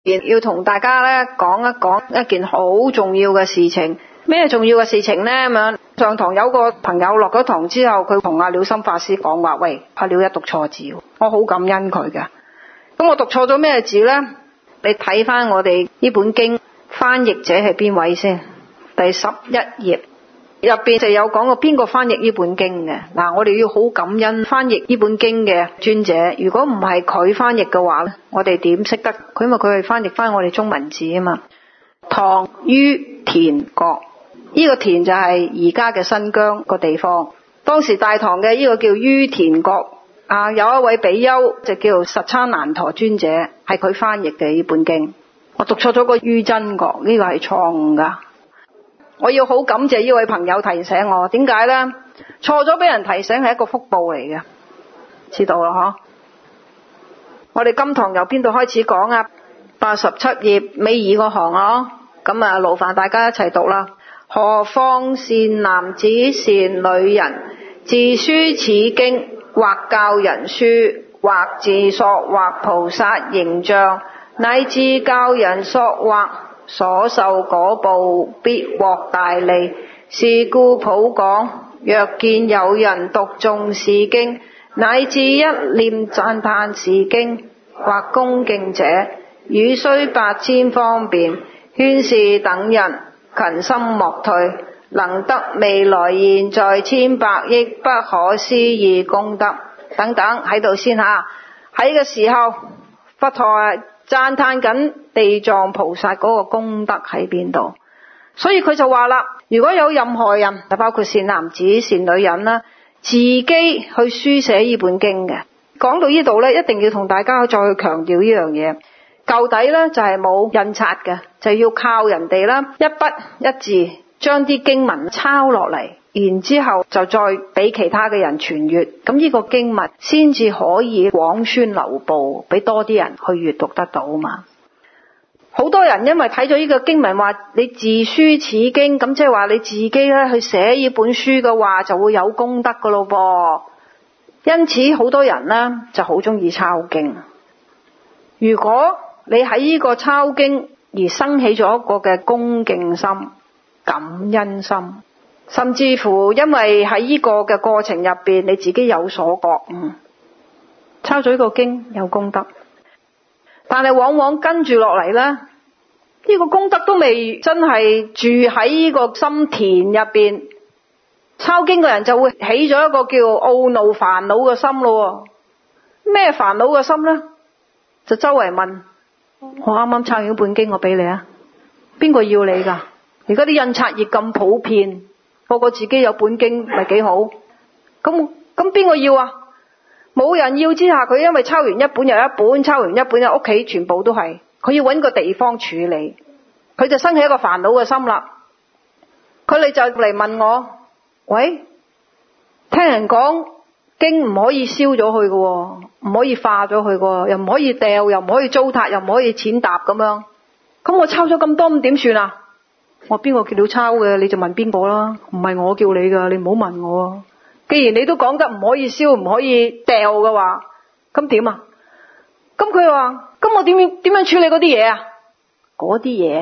要同大家咧講一講一件好重要嘅事情。咩重要嘅事情呢？咁樣上堂有個朋友落咗堂之後，佢同阿廖心法師講話：喂，阿廖一讀錯字，我好感恩佢㗎。咁我讀錯咗咩字呢？你睇翻我哋呢本經翻譯者係邊位先？第11頁入邊就有講過邊個翻譯呢本經嘅。嗱，我哋要好感恩翻譯呢本經嘅尊者。如果唔係佢翻譯嘅話咧，我哋點識得佢？因為佢係翻譯翻我哋中文字啊嘛。唐于田國，呢個田就係而家嘅新疆個地方。當時大唐嘅呢個叫于田國有一位比丘就叫實叉難陀尊者，係佢翻譯嘅呢本經。我讀錯咗個於真國，呢個係錯誤噶。我要好感謝呢位朋友提醒我，點解呢？錯咗俾人提醒係一個福報嚟嘅，知道啦嗬？我哋今堂由邊度開始講啊？87頁尾二個行啊，咁勞煩大家一齊讀啦。何況善男子善女人，自書此經，或教人書，或自塑畫菩薩形象，乃至教人塑畫，所受果報必獲大利。是故普講，若見有人讀誦是經，乃至一念讚歎是經，或恭敬者，汝須8000方便，勸示等人勤心莫退，能得未來現在千百億不可思議功德。等等喺度先吓。喺個時候佛陀讚歎緊地藏菩薩嗰個功德喺邊度，所以佢就話啦，如果有任何人，就包括善男子善女人啦，自己去書寫呢本經嘅。講到呢度呢，一定要同大家再去強調呢樣嘢。舊底呢就係冇印刷嘅，就要靠人哋啦，一筆一字將啲經文抄落嚟，然之後就再俾其他嘅人傳閱，咁呢個經文先至可以廣宣流布，俾多啲人去閱讀得到嘛。好多人因為睇咗呢個經文話你自書此經，咁即係話你自己咧去寫呢本書嘅話就會有功德噶咯噃。因此好多人呢就好中意抄經。如果你喺呢個抄經而生起咗一個嘅恭敬心、感恩心，甚至乎因為喺呢個嘅過程入邊你自己有所覺悟，抄咗呢個經有功德。但係往往跟住落嚟呢，呢個功德都未真係住喺呢個心田入邊，抄經嘅人就會起咗一個叫懊惱煩惱嘅心咯。咩煩惱嘅心呢？就周圍問，我啱啱抄完本經，我俾你啊，邊個要你噶？而家啲印刷業咁普遍，個個自己有本經咪幾好？咁邊個要啊？冇人要之下，佢因為抄完一本又一本，抄完一本又屋企全部都係，佢要搵個地方處理，佢就生起一個煩惱嘅心啦。佢哋就嚟問我，喂，聽人講經唔可以燒咗佢嘅，唔可以化咗佢嘅，又唔可以掉，又唔可以糟蹋，又唔可以踐踏咁樣。咁我抄咗咁多，咁點算啊？我邊個叫你抄嘅，你就問邊個啦，唔係我叫你噶，你唔好問我啊。既然你都講得唔可以燒，唔可以掉嘅話，咁點啊？咁佢話，咁我點樣處理嗰啲嘢啊？嗰啲嘢，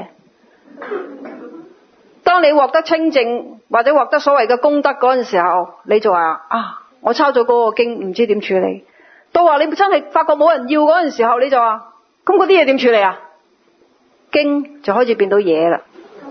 當你獲得清淨或者獲得所謂嘅功德嗰陣時候，你就話我抄咗嗰個經，唔知點處理。到話你真係發覺冇人要嗰陣時候，你就話，咁嗰啲嘢點處理啊？經就開始變到嘢啦。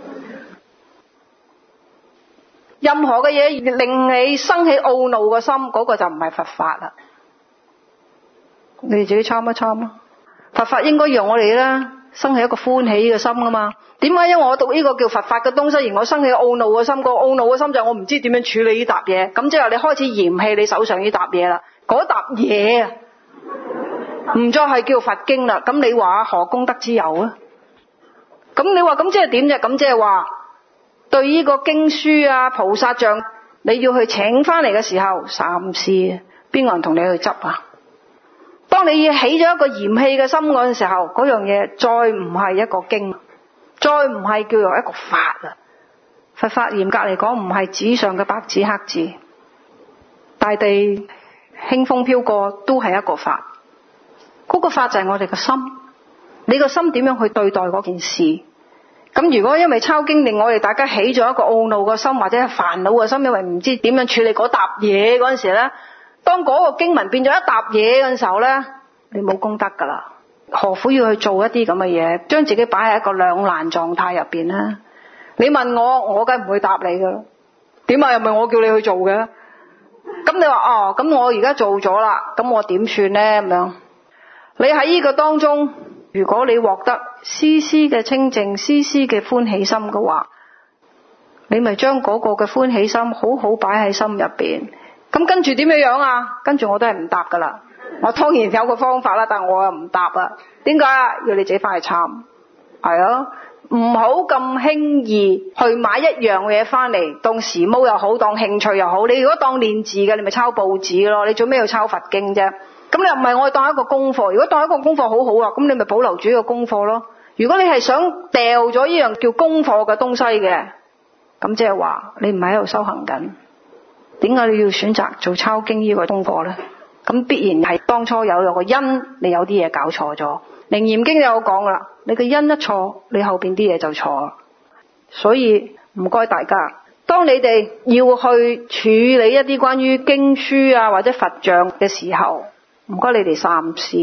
任何嘅嘢令你生起懊惱嘅心，嗰個就唔係佛法啦。你哋自己參一參啊！佛法應該讓我哋咧生起一個歡喜嘅心啊嘛。點解？因為我讀呢個叫佛法嘅東西，而我生起懊惱嘅心。個懊惱嘅心就係我唔知點樣處理呢沓嘢。咁即係你開始嫌棄你手上呢沓嘢啦。嗰沓嘢啊，唔再係叫佛經啦。咁你話何功德之有啊？咁你話咁即係點啫？咁即係話對呢個經書啊、菩薩像，你要去請翻嚟嘅時候，三思，邊個人同你去執啊？當你起咗一個嫌棄嘅心嗰陣時候，嗰樣嘢再唔係一個經，再唔係叫做一個法啦。佛法嚴格嚟講，唔係紙上嘅白紙黑字，大地輕風飄過都係一個法。嗰個法就係我哋嘅心。 你個心點樣去對待嗰件事。咁如果因為抄經令我哋大家起咗一個懊惱嘅心或者係煩惱嘅心，因為唔知點樣處理嗰沓嘢嗰陣時咧，當嗰個經文變咗一沓嘢嗰陣時候咧，你冇功德噶啦，何苦要去做一啲咁嘅嘢，將自己擺喺一個兩難狀態入邊咧？你問我梗係唔會答你噶，點啊？又唔係我叫你去做嘅。咁你話咁我而家做咗啦，咁我點算咧？咁樣你喺呢個當中，如果你獲得絲絲嘅清淨、絲絲嘅歡喜心嘅話，你咪將嗰個嘅歡喜心好好擺喺心入邊。咁跟住點樣啊？跟住我都係唔答噶啦。我當然有個方法啦，但我又唔答啊。點解啊？要你自己翻去參。係啊，唔好咁輕易去買一樣嘢翻嚟當時髦又好，當興趣又好。你如果當練字嘅，你咪抄報紙咯。你做咩要抄佛經啫？咁你又唔係我當一個功課。如果當一個功課好好啊，咁你咪保留住呢個功課咯。如果你係想掉咗呢樣叫功課嘅東西嘅，咁即係話你唔係喺度修行緊。點解你要選擇做抄經呢個功課呢？咁必然係當初有個因，你有啲嘢搞錯咗。楞嚴經有講噶啦，你個因一錯，你後邊啲嘢就錯。所以唔該大家，當你哋要去處理一啲關於經書啊或者佛像嘅時候，唔該你哋三思。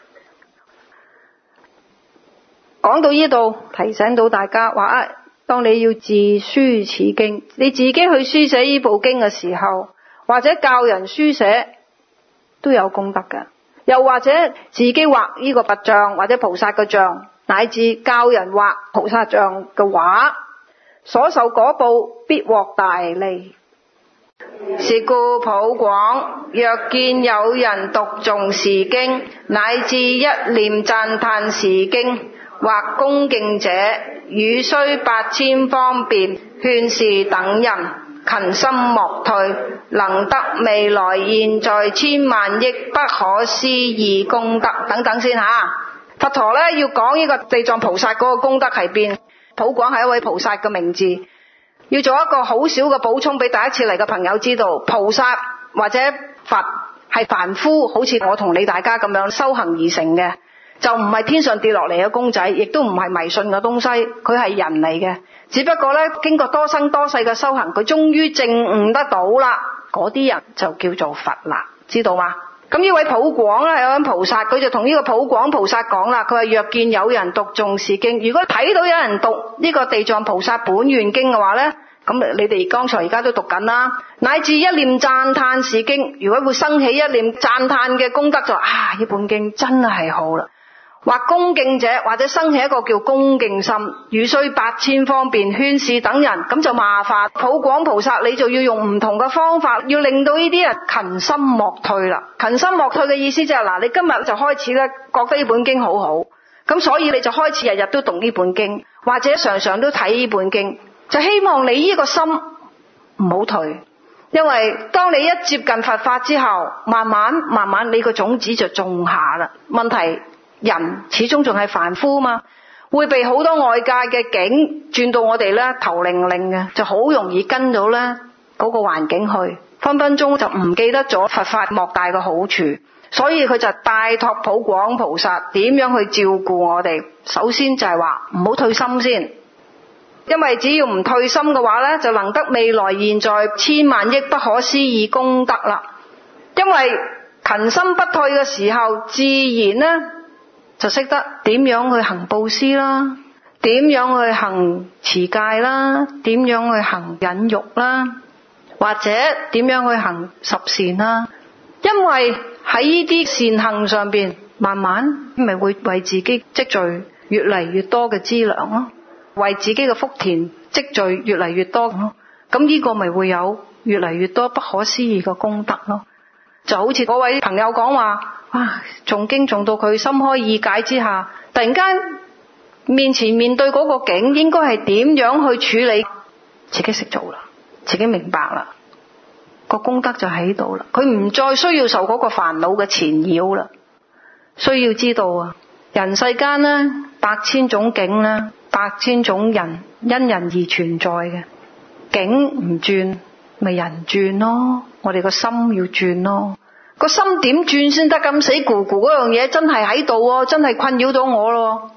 講到呢度，提醒到大家話當你要自書此經，你自己去書寫呢部經嘅時候，或者教人書寫都有功德嘅。又或者自己畫呢個佛像或者菩薩嘅像，乃至教人畫菩薩像嘅畫，所受果報必獲大利。是故普廣，若見有人讀誦是經，乃至一念讚歎是經，或恭敬者，汝須8000方便勸示等人，勤心莫退，能得未來現在千萬億不可思議功德。等等先吓。佛陀咧要講呢個地藏菩薩嗰個功德係邊？普廣係一位菩薩嘅名字，要做一個好少嘅補充俾第一次嚟嘅朋友知道，菩薩或者佛係凡夫，好似我同你大家咁樣修行而成嘅，就唔係天上跌落嚟嘅公仔，亦都唔係迷信嘅東西，佢係人嚟嘅。只不過咧，經過多生多世嘅修行，佢終於證悟得到啦，嗰啲人就叫做佛啦，知道嗎？咁呢位普廣咧，有位菩薩，佢就同呢個普廣菩薩講啦，佢話若見有人讀誦是經，如果睇到有人讀呢個地藏菩薩本願經嘅話咧，咁你哋剛才而家都讀緊啦，乃至一念讚歎是經，如果會生起一念讚歎嘅功德，就呢本經真係好啦。或恭敬者，或者生起一個叫恭敬心，汝須8000方便勸示等人，咁就麻煩普廣菩薩，你就要用唔同嘅方法，要令到呢啲人勤心莫退啦。勤心莫退嘅意思就係你今日就開始咧，覺得呢本經好好，咁所以你就開始日日都讀呢本經，或者常常都睇呢本經，就希望你呢個心唔好退。因為當你一接近佛法之後，慢慢你個種子就種下啦。問題人始終仲係凡夫嘛，會被好多外界嘅境轉到我哋咧頭擰擰嘅，就好容易跟到咧嗰個環境去，分分鐘就唔記得咗佛法莫大嘅好處。所以佢就帶託普廣菩薩點樣去照顧我哋。首先就係話唔好退心先，因為只要唔退心嘅話咧，就能得未來現在千萬億不可思議功德啦。因為勤心不退嘅時候，自然呢就識得點樣去行布施啦，點樣去行持戒啦，點樣去行忍辱啦，或者點樣去行十善啦。因為喺呢啲善行上邊，慢慢咪會為自己積聚越嚟越多嘅資糧咯，為自己嘅福田積聚越嚟越多咯。咁呢個咪會有越嚟越多不可思議嘅功德咯。就好似嗰位朋友講話，誦經誦到佢心開意解之下，突然間面對嗰個境，應該係點樣去處理，自己識做啦，自己明白啦，個功德就喺度啦。佢唔再需要受嗰個煩惱嘅纏繞啦。需要知道人世間呢，8000種境呢，8000種人因人而存在嘅，境唔轉咪人轉咯。我哋個心要轉咯，個心點轉先得？咁死咕咕嗰樣嘢真係喺度，真係困擾到我咯。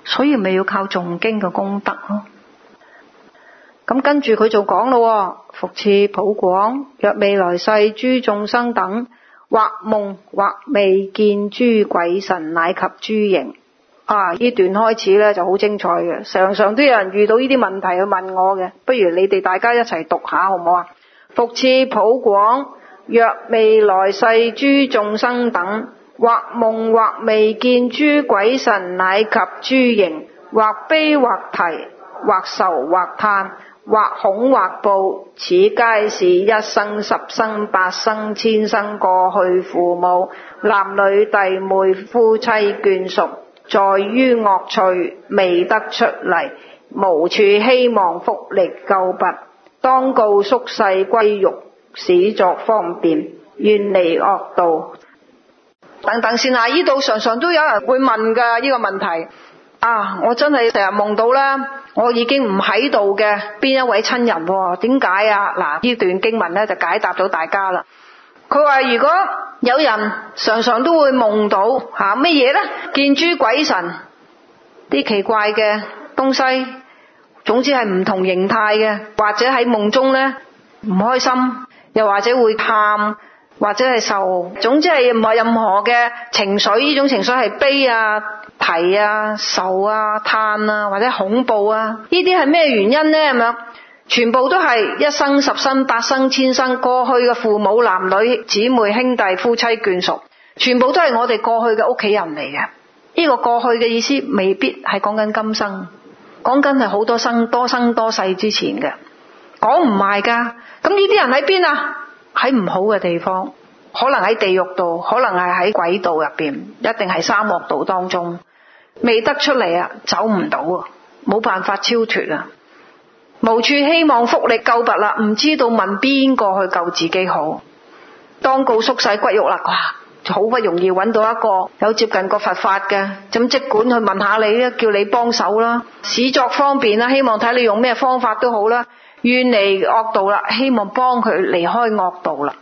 所以咪要靠誦經嘅功德咯。咁跟住佢就講咯，復次普廣，若未來世諸眾生等，或夢或未見諸鬼神乃及諸形。呢段開始咧就好精彩嘅，常常都有人遇到呢啲問題去問我嘅，不如你哋大家一齊讀下好唔好啊？復次普廣，若未來世諸眾生等，或夢或未見諸鬼神乃及諸形，或悲或啼，或愁或嘆，或恐或怖，此皆是一生十生百生千生過去父母男女弟妹夫妻眷屬，在於惡趣未得出嚟，無處希望福力救拔，當告宿世歸欲，使作方便，願離惡道。等等先啊，呢度常常都有人會問㗎呢個問題。我真係成日夢到啦，我已經唔喺度嘅邊一位親人喎，點解啊？嗱，呢段經文咧就解答到大家啦。佢話如果有人常常都會夢到乜嘢呢？見諸鬼神，啲奇怪嘅東西，總之係唔同形態嘅，或者喺夢中呢唔開心，又或者會喊，或者係愁，總之係唔係任何嘅情緒，呢種情緒係悲啊、啼啊、愁啊、嘆啊，或者恐怖啊，呢啲係咩原因呢？係咪？全部都係一生十生百生千生過去嘅父母男女姊妹兄弟夫妻眷屬，全部都係我哋過去嘅屋企人嚟嘅。呢個過去嘅意思未必係講緊今生，講緊係好多生多世之前嘅，講唔埋噶。咁呢啲人喺邊啊？喺唔好嘅地方，可能喺地獄度，可能係喺鬼道入邊，一定係三惡道當中，未得出嚟啊，走唔到啊，冇辦法超脫啊，無處希望福力救拔啦，唔知道問邊個去救自己好。當告宿世歸欲啦，好不容易揾到一個有接近個佛法嘅，咁即管去問下你啦，叫你幫手啦，使作方便啦，希望睇你用咩方法都好啦，願離惡道啦，希望幫佢離開惡道啦。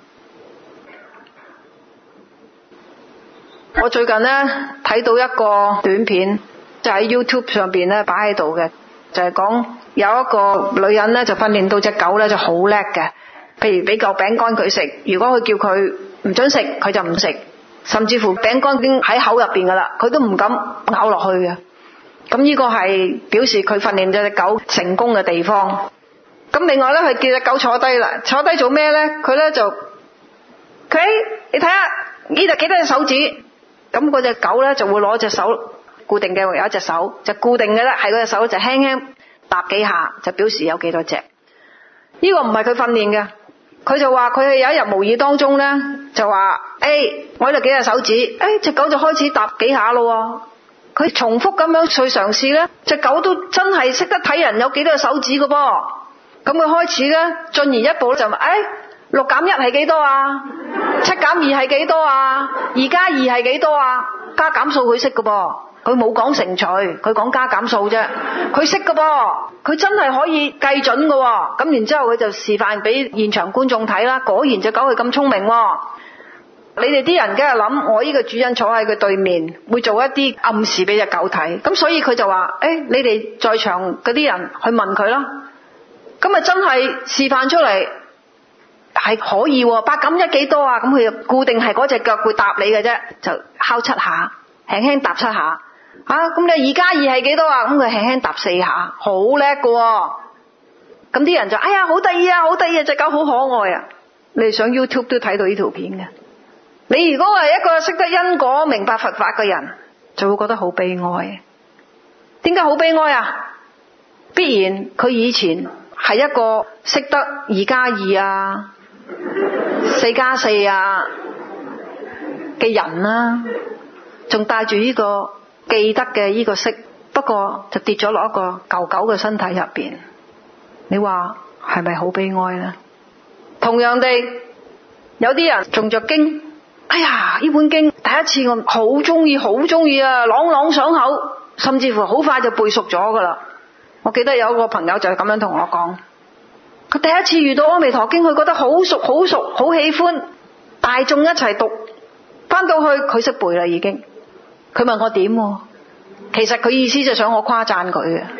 我最近呢睇到一個短片，就喺 YouTube 上邊呢擺喺度嘅，就係講有一個女人呢就訓練到隻狗呢就好叻嘅，譬如俾嚿餅乾佢食，如果佢叫佢唔准食，佢就唔食，甚至乎餅乾已經喺口入邊噶啦，佢都唔敢咬落去嘅。咁呢個係表示佢訓練咗隻狗成功嘅地方。咁另外呢，佢叫隻狗坐低啦，坐低做咩呢？佢呢就你睇下呢度幾多隻手指，咁嗰隻狗呢就會攞隻手固定嘅，有一隻手就固定嘅啦，係嗰隻手就輕輕搭幾下，就表示有幾多隻。呢個唔係佢訓練嘅，佢就話佢係有一日無意當中呢，就話我呢度幾隻手指，隻狗就開始搭幾下咯。佢重複咁樣去嘗試呢，隻狗都真係識得睇人有幾多隻手指嘅噃。咁佢開始呢，進而一步就問6減1係幾多啊？7減2係幾多啊？2加2係幾多啊？加減數佢識嘅噃，佢冇講乘除，佢講加減數啫，佢識嘅噃，佢真係可以計準嘅喎。咁然之後佢就示範俾現場觀眾睇啦，果然隻狗係咁聰明喎。你哋啲人梗係諗，我呢個主人坐喺佢對面，會做一啲暗示俾隻狗睇，咁所以佢就話你哋在場嗰啲人去問佢啦。咁咪真係示範出嚟係可以喎，8減1幾多啊？咁佢就固定係嗰隻腳會搭你嘅啫，就敲7下，輕輕搭7下。咁你2加2係幾多啊？咁佢輕輕搭4下，好叻㗎喎。咁啲人就好得意啊，好得意啊，隻狗好可愛啊。你哋上 YouTube 都睇到呢條片嘅。你如果係一個識得因果、明白佛法嘅人，就會覺得好悲哀。點解好悲哀啊？必然佢以前係一個識得2加2啊、4加4啊嘅人啦，仲帶住呢個記得嘅呢個識，不過就跌咗落一個舊狗嘅身體入邊。你話係咪好悲哀呢？同樣地，有啲人仲着經，呢本經第一次我好中意啊，朗朗上口，甚至乎好快就背熟咗噶啦。我記得有一個朋友就係咁樣同我講，佢第一次遇到阿彌陀經，佢覺得好熟，好喜歡，大眾一齊讀，翻到去佢識背啦已經。佢問我點？ 其實佢意思就想我誇讚佢嘅。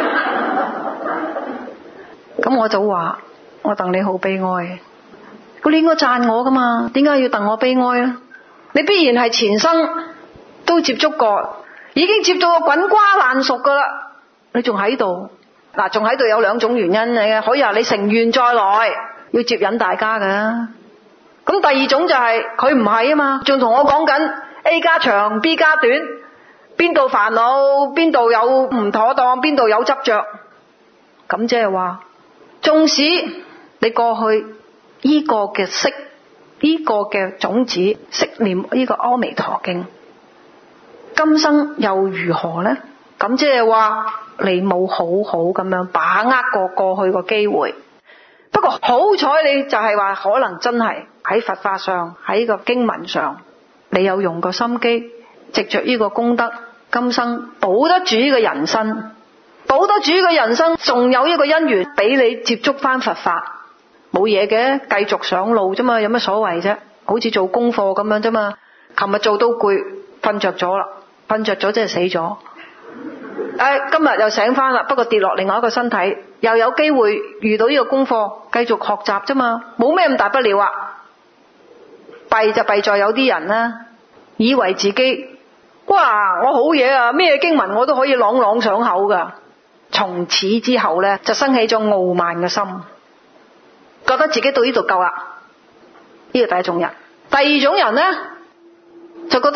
咁我就話：我戥你好悲哀。你應該讚我噶嘛？點解要戥我悲哀啊？你必然係前生都接觸過，已經接到個滾瓜爛熟噶啦，你仲喺度。嗱，仲喺度有兩種原因嘅，可以話你成願再來，要接引大家噶。咁第二種就係佢唔係啊嘛，仲同我講緊 A 加長 B 加短，邊度煩惱，邊度有唔妥當，邊度有執着。咁即係話，縱使你過去呢個嘅識，呢個嘅種子識念呢個阿彌陀經，今生又如何呢？咁即係話你冇好好咁樣把握過去個機會。不過好彩你就係話可能真係喺佛法上，喺個經文上，你有用個心機，藉着呢個功德，今生保得住呢個人生，保得住呢個人生，仲有一個因緣俾你接觸翻佛法，冇嘢嘅，繼續上路啫嘛，有乜所謂啫？好似做功課咁樣啫嘛。琴日做到攰，瞓着咗啦，瞓着咗即係死咗。今日又醒翻啦，不過跌落另外一個身體，又有機會遇到呢個功課，繼續學習啫嘛，冇咩咁大不了啊。弊就弊在有啲人呢，以為自己哇我好嘢啊，咩經文我都可以朗朗上口噶。從此之後呢，就生起咗傲慢嘅心，覺得自己到呢度夠啦。呢個第一種人。第二種人呢，就覺得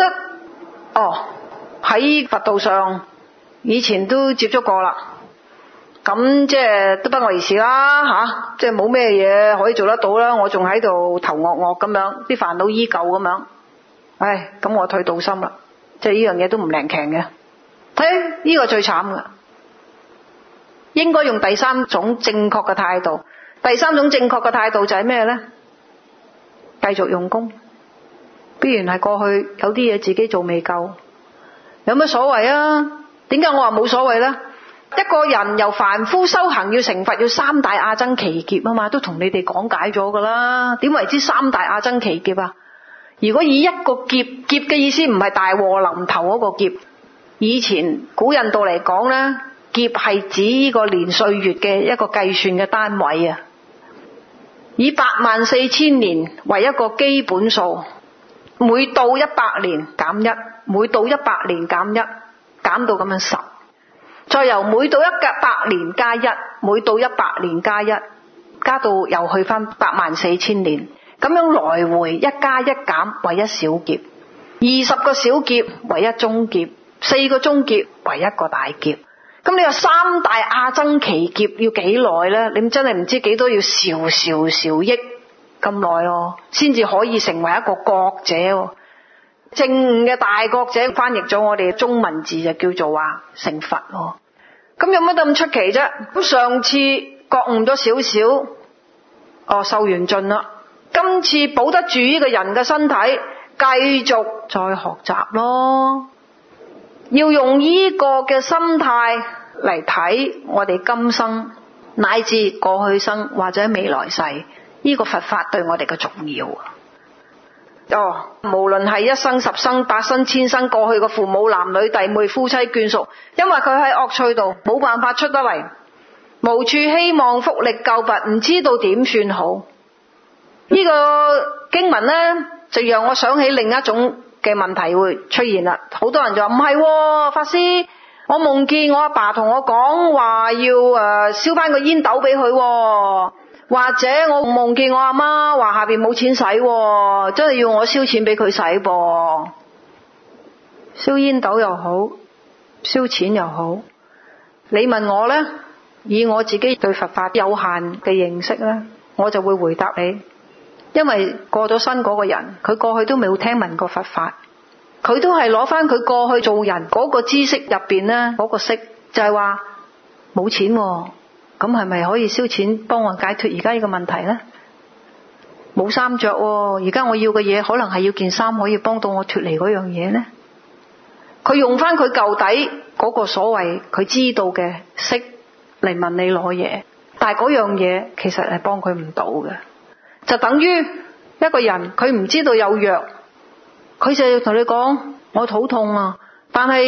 喺佛道上以前都接觸過啦，咁即係都不外如是啦即係冇咩嘢可以做得到啦。我仲喺度頭惡惡咁樣，啲煩惱依舊咁樣。咁我退道心啦，即係呢樣嘢都唔靈強嘅。呢個最慘嘅，應該用第三種正確嘅態度。第三種正確嘅態度就係咩呢？繼續用功，必然係過去有啲嘢自己做未夠，有乜所謂啊？點解我話冇所謂呢？一個人由凡夫修行要成佛，要三大阿僧祇劫啊嘛，都同你哋講解咗噶啦。點為之三大阿僧祇劫啊？如果以一個劫嘅意思，唔係大禍臨頭嗰個劫。以前古印度嚟講呢，劫係指呢個年歲月嘅一個計算嘅單位啊，以84000年為一個基本數，每到100年減1，每到100年減1，減到咁樣10，再由每到100年加1，每到100年加1，加到又去翻84000年，咁樣來回一加一減為一小劫，20個小劫為一中劫，4個中劫為一個大劫。咁你話三大阿僧祇劫要幾耐呢？你真係唔知幾多，要兆億咁耐咯，先至可以成為一個覺者。正悟嘅大覺者翻譯咗我哋中文字就叫做話成佛咯。咁有乜咁出奇啫？咁上次覺悟咗少少，受完盡啦。今次保得住呢個人嘅身體，繼續再學習咯。要用呢個嘅心態嚟睇我哋今生乃至過去生或者未來世，呢個佛法對我哋嘅重要。無論係一生10生8生1000生，過去嘅父母男女弟妹夫妻眷屬，因為佢喺惡趣度冇辦法出得嚟，無處希望福力救拔，唔知道點算好。呢個經文呢，就讓我想起另一種嘅問題會出現啦。好多人就話唔係法師，我夢見我阿爸同我講話要燒翻個煙斗俾佢，或者我夢見我阿媽話下邊冇錢使，真係要我燒錢俾佢使噃。燒煙斗又好，燒錢又好，你問我呢，以我自己對佛法有限嘅認識呢，我就會回答你。因為過咗身嗰個人，佢過去都未有聽聞過佛法，佢都係攞翻佢過去做人嗰個知識入邊呢，嗰個識就係話冇錢，咁係咪可以燒錢幫我解脫而家呢個問題呢？冇衫着，而家我要嘅嘢可能係要件衫可以幫到我脫離嗰樣嘢呢？佢用翻佢舊底嗰個所謂佢知道嘅識嚟問你攞嘢，但係嗰樣嘢其實係幫佢唔到嘅。就等於一個人佢唔知道有藥，佢就要同你講我肚痛啊，但係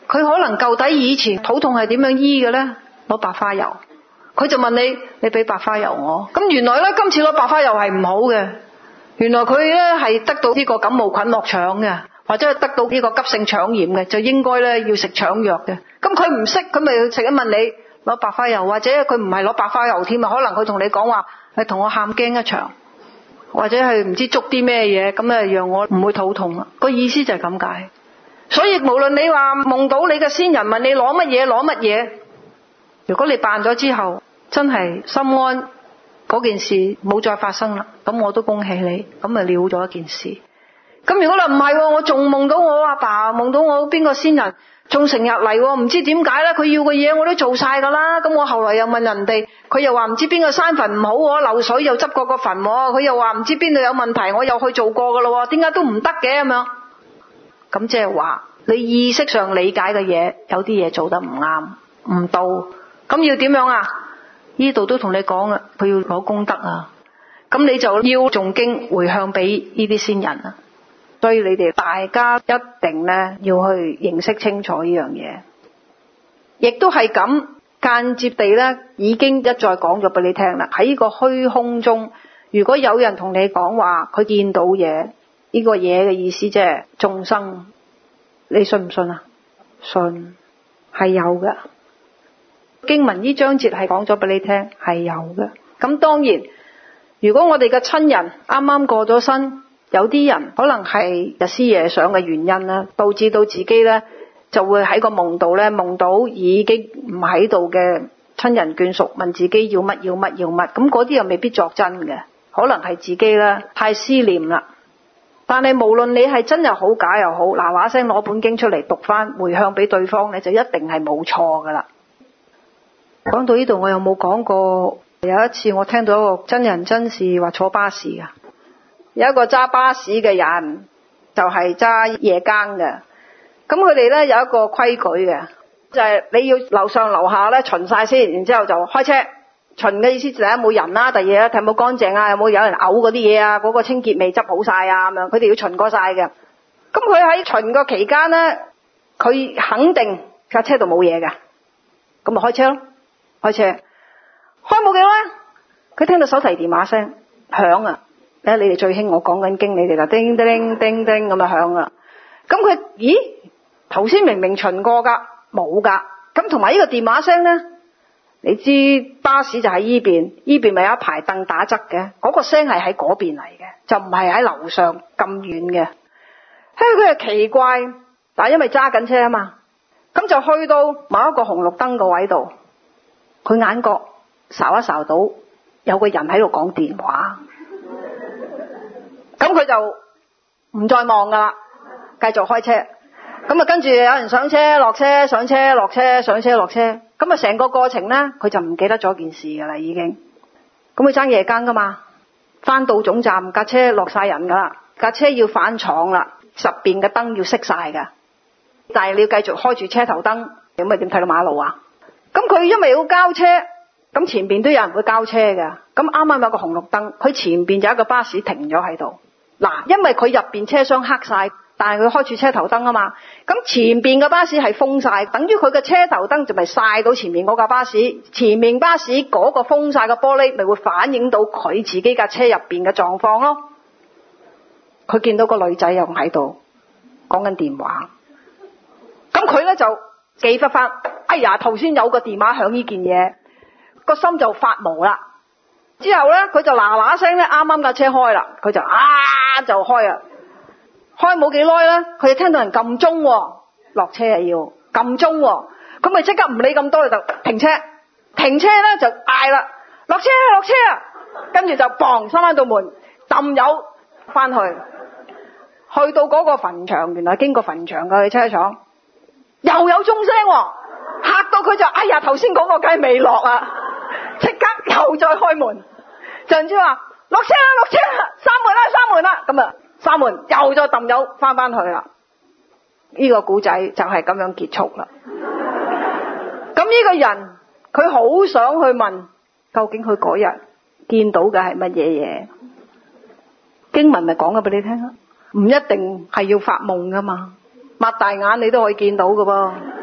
佢可能舊底以前肚痛係點樣醫嘅呢？攞白花油，佢就問你俾白花油我。咁原來呢，今次攞白花油係唔好嘅，原來佢呢係得到呢個感冒菌落腸嘅，或者係得到呢個急性腸炎嘅，就應該呢要食腸藥嘅。咁佢唔識，佢咪成日問你攞白花油，或者佢唔係攞白花油添啊，可能佢同你講話係同我喊驚一場，或者係唔知捉啲咩嘢，咁啊讓我唔會肚痛啦。個意思就係咁解。所以無論你話夢到你嘅先人問你攞乜嘢，如果你辦咗之後真係心安，嗰件事冇再發生啦，咁我都恭喜你，咁咪了咗一件事。咁如果你唔係，我仲夢到我阿爸，夢到我邊個先人仲成日嚟，唔知點解咧？佢要嘅嘢我都做晒噶啦。咁我後來又問人哋，佢又話唔知邊個山墳唔好，漏水又執過個墳，佢又話唔知邊度有問題，我又去做過噶咯，點解都唔得嘅咁樣？咁即係話你意識上理解嘅嘢，有啲嘢做得唔啱唔到，咁要點樣啊？呢度都同你講啦，佢要攞功德啊，咁你就要誦經回向俾呢啲先人啊。所以你哋大家一定呢要去認識清楚呢樣嘢，亦都係咁間接地呢已經一再講咗俾你聽啦。喺呢個虛空中，如果有人同你講話佢見到嘢，呢個嘢嘅意思即係眾生，你信唔信啊？信，係有嘅。經文呢章節係講咗俾你聽，係有嘅。咁當然，如果我哋嘅親人啱啱過咗身，有啲人可能係日思夜想嘅原因啦，導致到自己呢就會喺個夢度呢夢到已經唔喺度嘅親人眷屬，問自己要乜，咁嗰啲又未必作真嘅，可能係自己呢太思念啦。但係無論你係真又好假又好，嗱嗱聲攞本經出嚟讀翻回向俾對方，你就一定係冇錯噶啦。講到呢度，我有冇講過有一次我聽到一個真人真事話坐巴士啊，有一個揸巴士嘅人就係揸夜更嘅，咁佢哋呢有一個規矩嘅，就係你要樓上樓下呢巡晒先，然之後就開車。巡嘅意思就係有冇人啦，第二嘢睇有冇乾淨啊，有冇有人嘔嗰啲嘢啊，嗰個清潔未執好晒啊咁樣，佢哋要巡過晒嘅。咁佢喺巡個期間呢，佢肯定架車度冇嘢嘅，咁咪開車咯，開冇幾耐，佢聽到手提電話聲響啊！你哋最興我講緊經，你哋就叮叮叮叮咁啊響啊！咁佢咦，頭先明明巡過噶，冇噶，咁同埋呢個電話聲呢？你知巴士就喺依邊咪有一排凳打側嘅，嗰個聲係喺嗰邊嚟嘅，就唔係喺樓上咁遠嘅。佢係奇怪，但係因為揸緊車啊嘛，咁就去到某一個紅綠燈個位度，佢眼角睄一睄到有個人喺度講電話，咁佢就唔再望噶啦，繼續開車。咁啊，跟住有人上車落車，上車落車，上車落車，咁啊成個過程呢，佢就唔記得咗件事噶啦已經。咁佢爭夜更噶嘛，翻到總站架車落晒人噶啦，架車要返廠啦，十邊嘅燈要熄晒噶，但係你要繼續開住車頭燈，咁咪點睇到馬路啊？咁佢因為要交車，咁前邊都有人會交車嘅，咁啱啱有個紅綠燈，佢前邊就有一個巴士停咗喺度。嗱，因為佢入邊車廂黑晒，但係佢開住車頭燈啊嘛，咁前邊嘅巴士係封晒，等於佢嘅車頭燈就咪曬到前面嗰架巴士，前面巴士嗰個封晒嘅玻璃咪會反映到佢自己架車入邊嘅狀況咯。佢見到個女仔又喺度講緊電話，咁佢呢就記得翻，哎呀頭先有個電話響呢件嘢，個心就發毛啦。之後呢，佢就嗱嗱聲呢，啱啱架車開啦，佢就就開啊，開冇幾耐呢，佢就聽到人撳鐘喎，落車啊要撳鐘喎，咁咪即刻唔理咁多就停車呢就嗌啦，落車啊，跟住就砰閂翻道門，抌油翻去到嗰個墳場，原來經過墳場嘅車廠又有鐘聲喎，嚇到佢就哎呀頭先嗰個梗係未落啊，即刻又再開門，就唔知話落車啦，閂門啦，咁啊閂門又再抌油翻去啦。呢個古仔就係咁樣結束啦。咁呢個人佢好想去問，究竟佢嗰日見到嘅係乜嘢嘢？經文咪講咗俾你聽啊，唔一定係要發夢噶嘛，擘大眼你都可以見到噶噃。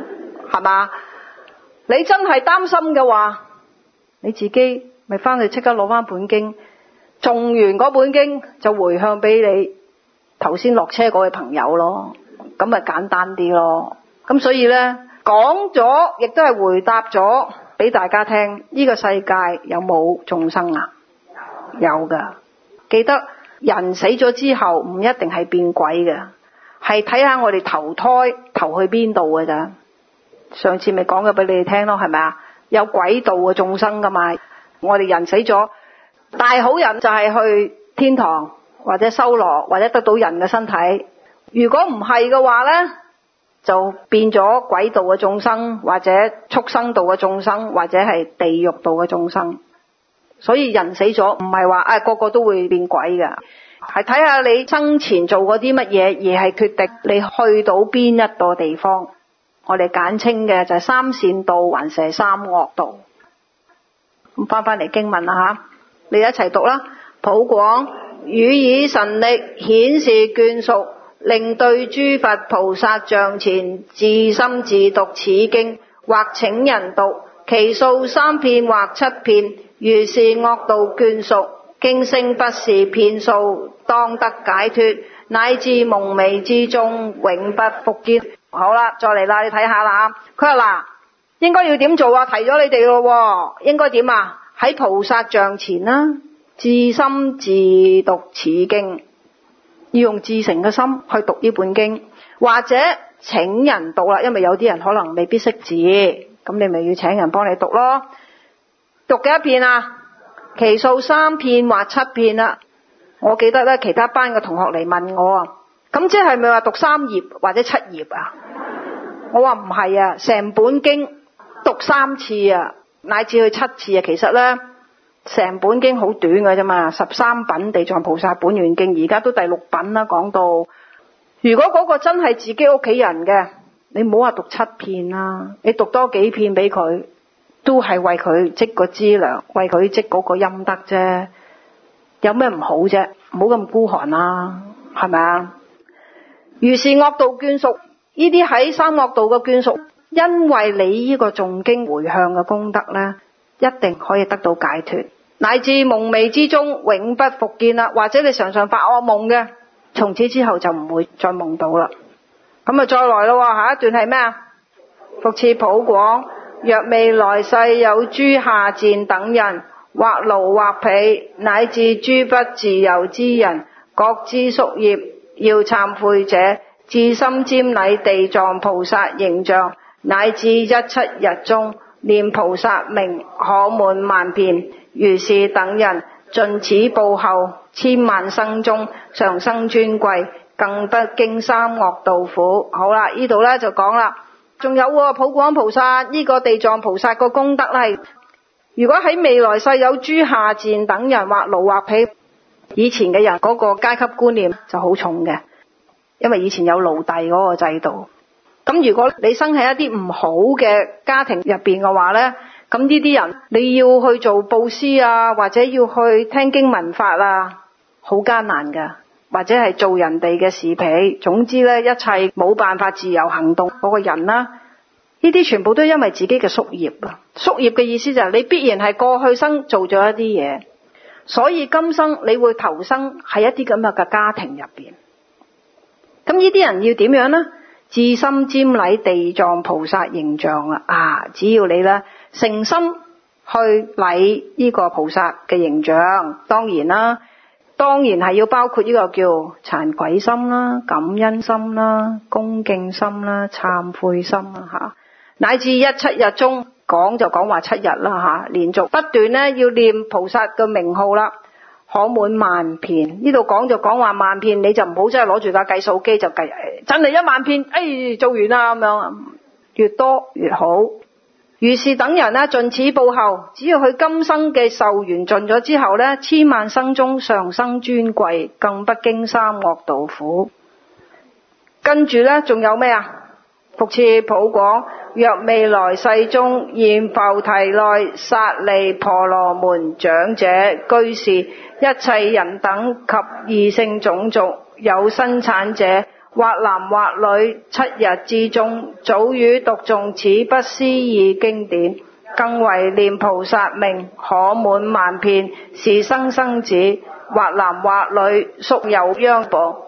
係嘛？你真係擔心嘅話，你自己咪翻去即刻攞翻本經，誦完嗰本經就回向俾你頭先落車嗰位朋友咯，咁咪簡單啲咯。咁所以呢，講咗亦都係回答咗俾大家聽，呢個世界有冇眾生啊？有噶。記得人死咗之後唔一定係變鬼嘅，係睇下我哋投胎投去邊度嘅咋。上次咪講咗俾你哋聽咯，係咪啊？有鬼道嘅眾生噶嘛。我哋人死咗，大好人就係去天堂或者修羅或者得到人嘅身體。如果唔係嘅話呢，就變咗鬼道嘅眾生，或者畜生道嘅眾生，或者係地獄道嘅眾生。所以人死咗唔係話個個都會變鬼嘅，係睇下你生前做過啲乜嘢，而係決定你去到邊一個地方。我哋簡稱嘅就係三善道還是三惡道。咁翻嚟經文啦吓，你一齊讀啦。普廣予以神力顯示眷屬，令對諸佛菩薩像前自心自讀此經，或請人讀，其數3遍或7遍。如是惡道眷屬，經聲不是遍數，當得解脫，乃至蒙昧之中永不復見。好啦，再嚟啦，你睇下啦。佢話嗱，應該要點做啊？提咗你哋咯，應該點啊？喺菩薩像前啦，自心自讀此經，要用至誠嘅心去讀呢本經，或者請人讀啦，因為有啲人可能未必識字，咁你咪要請人幫你讀咯。讀幾多遍啊？其數3遍或7遍啦。我記得咧，其他班嘅同學嚟問我啊，咁即係咪話讀3頁或者7頁啊？我話唔係啊，成本經讀3次啊，乃至去7次啊。其實咧，成本經好短嘅啫嘛，13品地藏菩薩本願經，而家都第6品啦。講到如果嗰個真係自己屋企人嘅，你唔好話讀7遍啦，你讀多幾遍俾佢，都係為佢積個資糧，為佢積嗰個陰德啫。有咩唔好啫？唔好咁孤寒啦，係咪啊？如是惡道眷屬，呢啲喺三惡道嘅眷屬，因為你呢個誦經回向嘅功德呢，一定可以得到解脫，乃至蒙昧之中永不復見啦。或者你常常發惡夢嘅，從此之後就唔會再夢到啦。咁啊，再來咯，下一段係咩啊？復次普廣，若未來世有諸下賤等人，或奴或婢，乃至諸不自由之人，各知宿業，要懺悔者，至心瞻禮地藏菩薩形象，乃至17日中念菩薩名可滿萬遍。如是等人盡此報後，千萬生中常生尊貴，更不經三惡道苦。好啦，呢度呢就講啦，仲有普廣菩薩呢個地藏菩薩個功德係，如果喺未來世有諸下賤等人，或奴或婢，以前嘅人嗰個階級觀念就好重嘅，因為以前有奴隸嗰個制度。咁如果你生喺一啲唔好嘅家庭入邊嘅話呢，咁呢啲人你要去做布施啊，或者要去聽經聞法啊，好艱難噶，或者係做人哋嘅侍婢，總之呢，一切冇辦法自由行動嗰個人啦，呢啲全部都因為自己嘅宿業啊。宿業嘅意思就係你必然係過去生做咗一啲嘢，所以今生你會投生喺一啲咁嘅家庭入邊。咁呢啲人要點樣呢？至心瞻禮地藏菩薩形象啊！只要你呢誠心去禮呢個菩薩嘅形象，當然啦，當然係要包括呢個叫慚愧心啦、感恩心啦、恭敬心啦、懺悔心啦吓，乃至17日中講就講話7日啦吓，連續不斷呢要念菩薩嘅名號啦，可滿萬遍。呢度講就講話萬遍，你就唔好真係攞住架計數機就計，真係1萬遍，做完啦咁樣，越多越好。如是等人呢，盡此報後，只要佢今生嘅壽元盡咗之後呢，千萬生中常生尊貴，更不經三惡道苦。跟住呢，仲有咩啊？復次普廣，若未來世中現浮提內剎利婆羅門長者居士，一切人等及異性種族有生產者， 或男或女，7日之中，早與讀誦此不思議經典，更為念菩薩名，可滿萬遍，是生生子，或男或女，宿有殃報。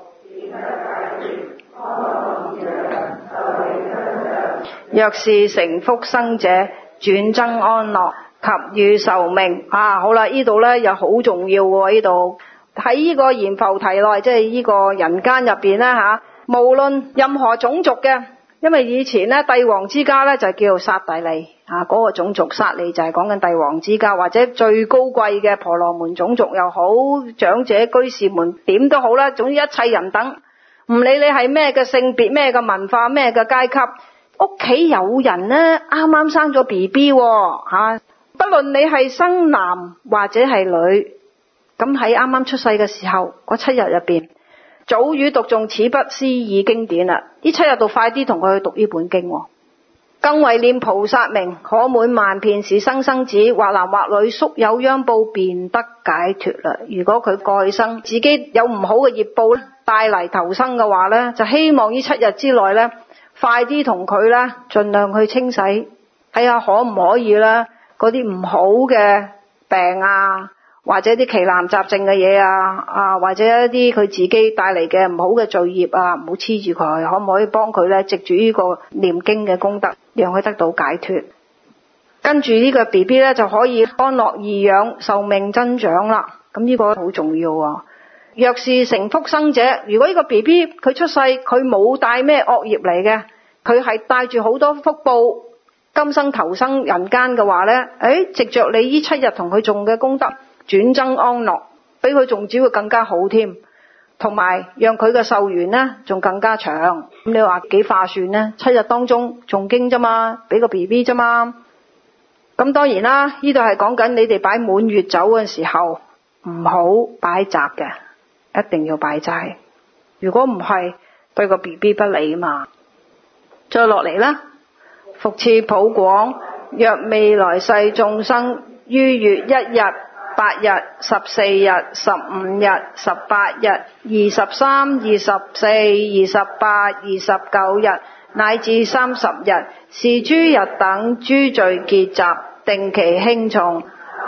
若是成福生者，轉增安樂，及與壽命。好啦，呢度呢又好重要喎，呢度喺呢個閻浮提內，即係呢個人間入邊呢，無論任何種族嘅，因為以前呢帝王之家呢就叫剎帝利，嗰個種族剎利就係講緊帝王之家，或者最高貴嘅婆羅門種族又好，長者居士們點都好啦，總之一切人等，唔理你係咩嘅性別、咩嘅文化、咩嘅階級，屋企有人呢啱啱生咗 BB 喎，不論你係生男或者係女，咁喺啱啱出世嘅時候嗰7日入邊，早與讀誦此不思議經典啦，呢7日度快啲同佢去讀呢本經，更為念菩薩名，可滿萬遍，是生生子，或男或女，宿有殃報，便得解脫啦。如果佢過去生自己有唔好嘅業報帶嚟投生嘅話呢，就希望呢7日之內呢，快啲同佢呢盡量去清洗，睇下可唔可以呢嗰啲唔好嘅病啊，或者啲奇難雜症嘅嘢啊，或者一啲佢自己帶嚟嘅唔好嘅罪業啊，唔好黐住佢，可唔可以幫佢呢藉住呢個念經嘅功德，讓佢得到解脫，跟住呢個 BB 呢就可以安樂頤養，壽命增長啦。咁呢個好重要啊。若是成福生者，如果呢個 BB 佢出世佢冇帶咩惡業嚟嘅，佢係帶住好多福報，今生投生人間嘅話呢，藉着你呢7日同佢種嘅功德，轉增安樂，俾佢仲只會更加好添，同埋讓佢嘅壽元呢仲更加長。咁你話幾划算呢？7日當中誦經啫嘛，俾個 BB 啫嘛。咁當然啦，呢度係講緊你哋擺滿月酒嘅時候唔好擺齋嘅，一定要擺齋。如果唔係對個 BB 不利嘛。再落嚟啦，復次普廣，若未來世眾生於月1日、8日、14日、15日、18日、23、24、28、29日乃至30日，是諸日等諸罪結集，定期輕重，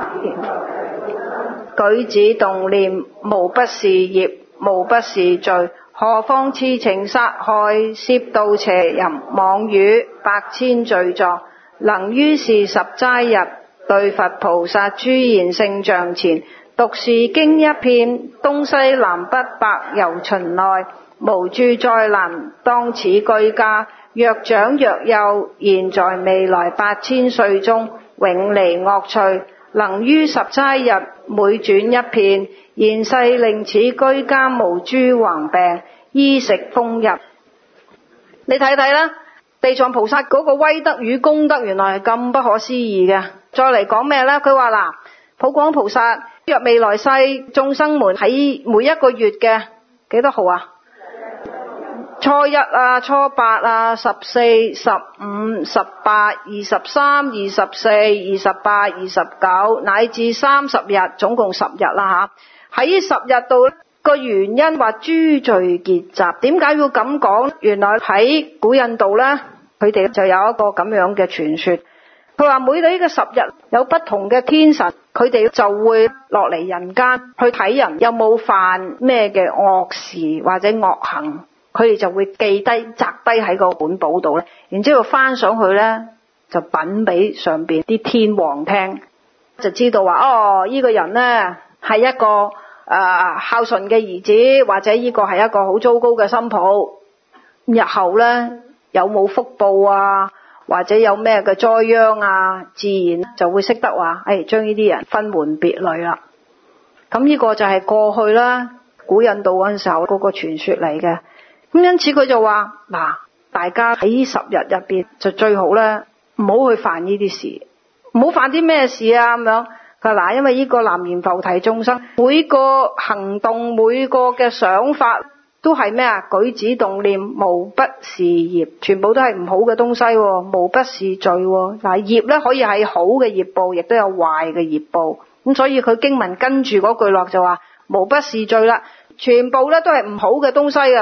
舉止動念，無不是業，無不是罪。何況痴情殺害、攝盜邪淫、妄語、100,000罪狀，能於是10齋日，對佛菩薩諸賢聖像前，讀是經一遍，東西南北百由旬內，無諸災難當此居家。若長若幼，現在未來8,000歲中，永離惡趣，能於10齋日，每轉一遍，現世令此居家無諸橫病，衣食豐溢。你睇睇啦，地藏菩薩嗰個威德與功德原來係咁不可思議嘅。再嚟講咩呢？佢話嗱，普廣菩薩若未來世眾生們喺每一個月嘅幾多號啊？初1啊、初8啊、14、15、18、23、24、28、29乃至30日，總共10日啦吓。喺10日度個原因話諸罪結集，點解要咁講？原來喺古印度呢，佢哋就有一個咁樣嘅傳說。佢話每到呢個10日有不同嘅天神，佢哋就會落嚟人間去睇人有冇犯咩嘅惡事或者惡行。佢哋就會記低摘低喺個本簿度咧，然之後翻上去咧就稟俾上邊啲天王聽，就知道話呢個人咧係一個孝順嘅兒子，或者呢個係一個好糟糕嘅新抱，日後咧有冇福報啊，或者有咩嘅災殃啊，自然就會識得話將呢啲人分門別類啦。咁呢個就係過去啦，古印度嗰陣時候嗰個傳說嚟嘅。咁因此佢就話嗱，大家喺10日入邊就最好咧，唔好去犯呢啲事，唔好犯啲咩事啊咁樣。佢話嗱，因為呢個南閻浮提眾生每個行動、每個嘅想法都係咩啊？舉止動念無不是業，全部都係唔好嘅東西，無不是罪。嗱，業咧可以係好嘅業報，亦都有壞嘅業報。咁所以佢經文跟住嗰句落就話無不是罪啦，全部咧都係唔好嘅東西啊。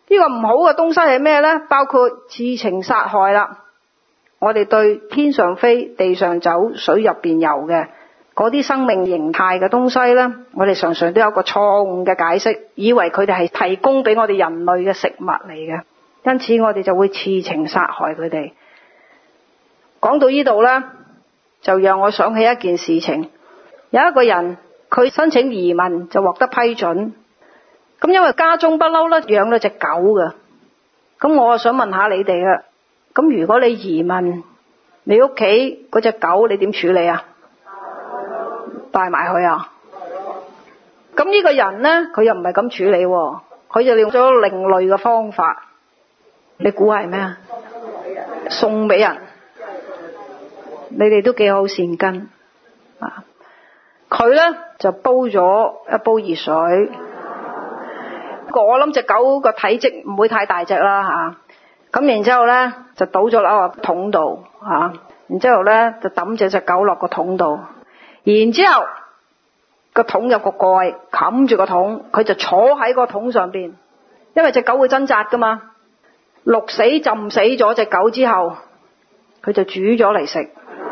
呢個唔好嘅東西係咩呢？包括熾情殺害啦。我哋對天上飛、地上走、水入邊游嘅嗰啲生命形態嘅東西呢，我哋常常都有個錯誤嘅解釋，以為佢哋係提供俾我哋人類嘅食物嚟嘅，因此我哋就會熾情殺害佢哋。講到呢度呢，就讓我想起一件事情。有一個人佢申請移民就獲得批准，咁因為家中不嬲咧養咗隻狗嘅，咁我想問下你哋啊，咁如果你移民，你屋企嗰隻狗你點處理啊？帶埋佢啊？咁呢個人呢，佢又唔係咁處理喎，佢就用咗另類嘅方法，你估係咩啊？送俾人。你哋都幾好善根啊！佢呢就煲咗一煲熱水，我諗隻狗個體積唔會太大隻啦嚇。咁然之後呢，就倒咗落個桶度嚇，然之後呢，就抌隻狗落個桶度，然之後個桶有個蓋冚住個桶，佢就坐喺個桶上邊，因為隻狗會掙扎噶嘛。淥死浸死咗隻狗之後，佢就煮咗嚟食。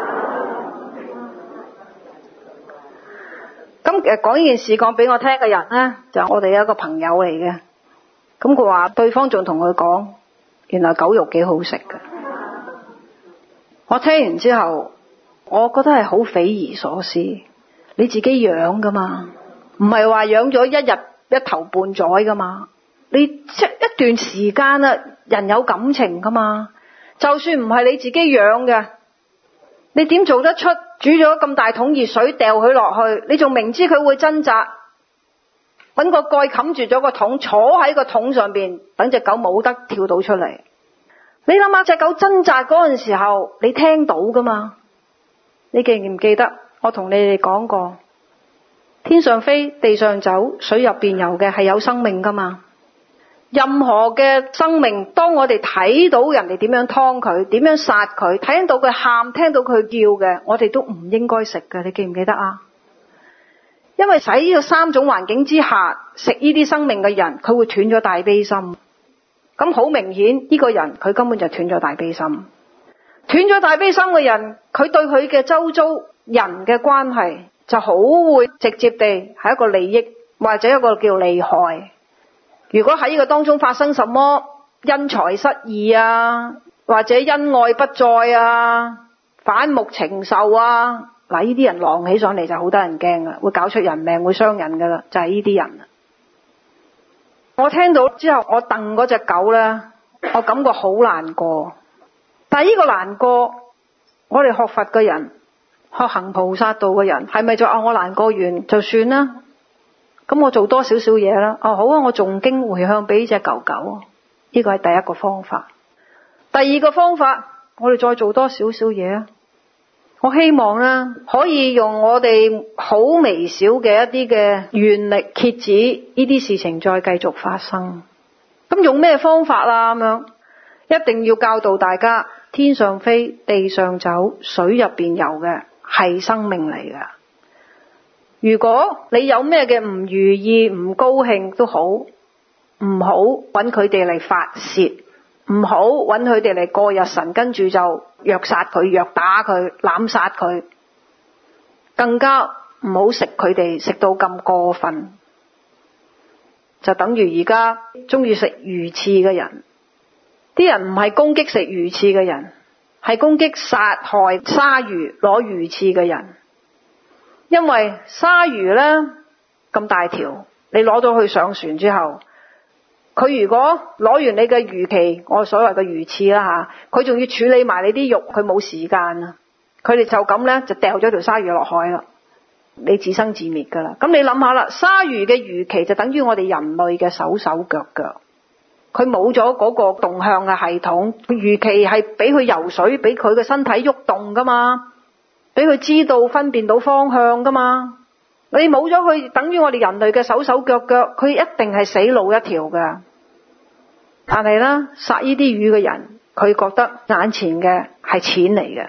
咁講呢件事講俾我聽嘅人呢，就係我哋一個朋友嚟嘅。咁佢話對方仲同佢講，原來狗肉幾好食嘅。我聽完之後，我覺得係好匪夷所思。你自己養噶嘛，唔係話養咗一日一頭半載噶嘛。你一段時間啊，人有感情噶嘛。就算唔係你自己養嘅，你點做得出煮咗咁大桶熱水掉佢落去？你仲明知佢會掙扎，搵個蓋冚住咗個桶，坐喺個桶上邊，等隻狗冇得跳到出嚟。你諗下隻狗掙扎嗰陣時候，你聽到噶嘛？你記唔記得我同你哋講過，天上飛、地上走、水入邊游嘅係有生命噶嘛？任何嘅生命，當我哋睇到人哋點樣劏佢、點樣殺佢，睇到佢喊、聽到佢叫嘅，我哋都唔應該食嘅。你記唔記得啊？因為喺呢個三種環境之下食呢啲生命嘅人，佢會斷咗大悲心。咁好明顯，呢個人佢根本就斷咗大悲心。斷咗大悲心嘅人，佢對佢嘅周遭人嘅關係就好會直接地係一個利益，或者一個叫利害。如果喺呢個當中發生什麼因財失義啊，或者恩愛不再啊，反目情仇啊，嗱呢啲人狼起上嚟就好得人驚噶，會搞出人命，會傷人噶啦，就係呢啲人。我聽到之後，我戥嗰隻狗呢，我感覺好難過。但係呢個難過，我哋學佛嘅人，學行菩薩道嘅人，係咪就我難過完就算啦？咁我做多少少嘢啦？好啊，我誦經回向俾隻狗狗，呢個係第一個方法。第二個方法，我哋再做多少少嘢啊！我希望呢，可以用我哋好微小嘅一啲嘅願力遏止呢啲事情再繼續發生。咁用咩方法啊？咁樣一定要教導大家，天上飛、地上走、水入邊游嘅係生命嚟㗎。如果你有咩嘅唔如意、唔高興都好，唔好揾佢哋嚟發洩，唔好揾佢哋嚟過日神，跟住就虐殺佢、虐打佢、濫殺佢，更加唔好食佢哋食到咁過分。就等於而家中意食魚翅嘅人，啲人唔係攻擊食魚翅嘅人，係攻擊殺害鯊魚攞魚翅嘅人。因為鯊魚呢咁大條，你攞到去上船之後，佢如果攞完你嘅魚鰭，我所謂嘅魚翅啦吓，佢仲要處理埋你啲肉，佢冇時間啊！佢哋就咁呢，就掉咗條鯊魚落海啦，你自生自滅噶啦。咁你諗下啦，鯊魚嘅魚鰭就等於我哋人類嘅手手腳腳，佢冇咗嗰個動向嘅系統，魚鰭係俾佢游水，俾佢嘅身體喐動噶嘛。俾佢知道分辨到方向噶嘛？你冇咗佢，等於我哋人類嘅手手腳腳，佢一定係死路一條噶。但係呢，殺呢啲魚嘅人，佢覺得眼前嘅係錢嚟嘅。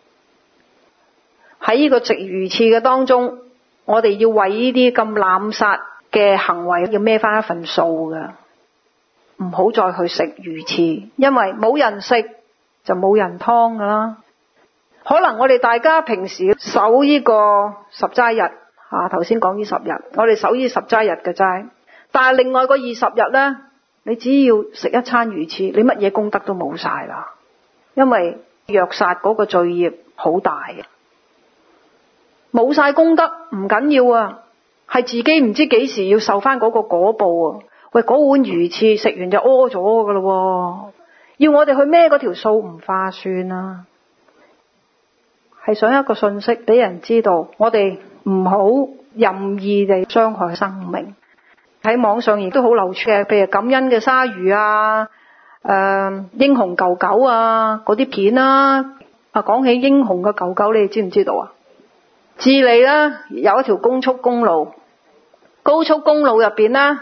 喺呢個食魚翅嘅當中，我哋要為呢啲咁濫殺嘅行為要孭翻一份數噶。 唔好再去食魚翅，因為冇人食就冇人劏噶啦。可能我哋大家平時守呢個十齋日頭先講呢10日，我哋守呢10齋日嘅齋，但係另外個20日呢，你只要食一餐魚翅，你乜嘢功德都冇晒啦，因為虐殺嗰個罪業好大嘅，冇晒功德唔緊要啊，係自己唔知幾時要受翻嗰個果報啊。喂，嗰碗魚翅食完就屙咗噶咯，要我哋去孭嗰條數唔划算啊。係想一個信息俾人知道，我哋唔好任意地傷害生命。喺網上亦都好流傳嘅，譬如感恩嘅鯊魚啊，英雄狗狗啊嗰啲片啦。講起英雄嘅狗狗，你哋知唔知道啊？智利呢有一條高速公路，高速公路入邊呢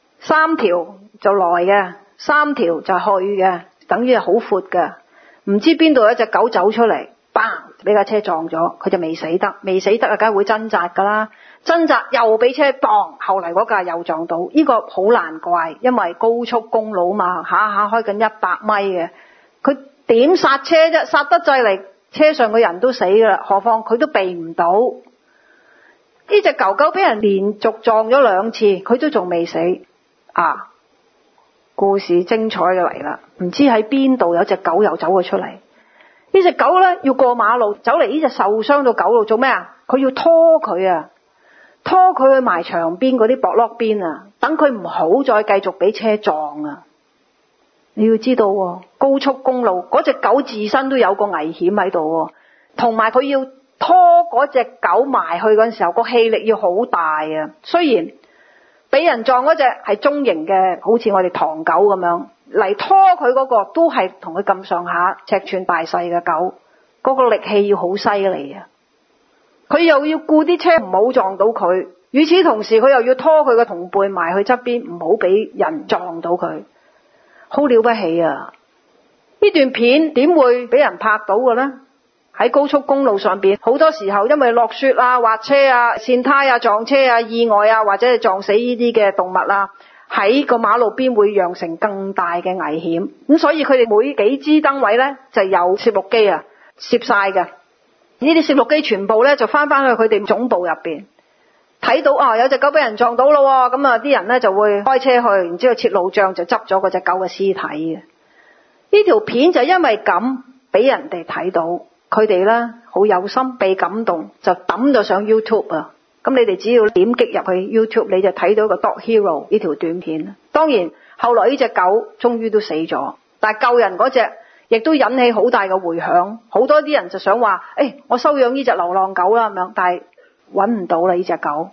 3條就來嘅，3條就去嘅，等於係好闊嘅。唔知邊度有一隻狗走出嚟，嘭俾架車撞咗，佢就未死得啊，梗係會掙扎噶啦，掙扎又俾車撞，後嚟嗰架又撞到。呢個好難怪，因為高速公路嘛，下下開緊100米嘅，佢點剎車啫？剎得滯嚟，車上嘅人都死噶啦，何況佢都避唔到。呢隻狗狗俾人連續撞咗2次，佢都仲未死啊！故事精彩嘅嚟啦，唔知喺邊度有隻狗又走咗出嚟。呢隻狗呢要過馬路，走嚟呢隻受傷到狗路做咩啊？佢要拖佢啊，拖佢去埋牆邊嗰啲駁落邊啊，等佢唔好再繼續俾車撞啊！你要知道喎，高速公路嗰隻狗自身都有個危險喺度喎，同埋佢要拖嗰隻狗埋去嗰陣時候，個氣力要好大啊。雖然俾人撞嗰隻係中型嘅，好似我哋唐狗咁樣，嚟拖佢嗰個都係同佢咁上下尺寸大細嘅狗，嗰個力氣要好犀利啊！佢又要顧啲車唔好撞到佢，與此同時佢又要拖佢個同伴埋去側邊，唔好俾人撞到佢，好了不起啊！呢段片點會俾人拍到嘅呢？喺高速公路上邊，好多時候因為落雪啊、滑車啊、跣胎啊、撞車啊、意外啊，或者係撞死呢啲嘅動物啊，喺個馬路邊會釀成更大嘅危險。咁所以佢哋每幾支燈位呢，就有攝錄機啊，攝晒嘅。呢啲攝錄機全部呢，就翻去佢哋總部入邊，睇到有隻狗俾人撞到咯，咁啲人呢，就會開車去，然之後設路障就執咗嗰隻狗嘅屍體嘅。呢條片就因為咁俾人哋睇到。佢哋呢好有心，被感動就抌咗上 YouTube 啊！咁你哋只要點擊入去 YouTube， 你就睇到個 Dog Hero 呢條短片。當然後來呢隻狗終於都死咗，但係救人嗰隻亦都引起好大嘅迴響，好多啲人就想話，我收養呢隻流浪狗啦咁樣，但係揾唔到啦呢隻狗。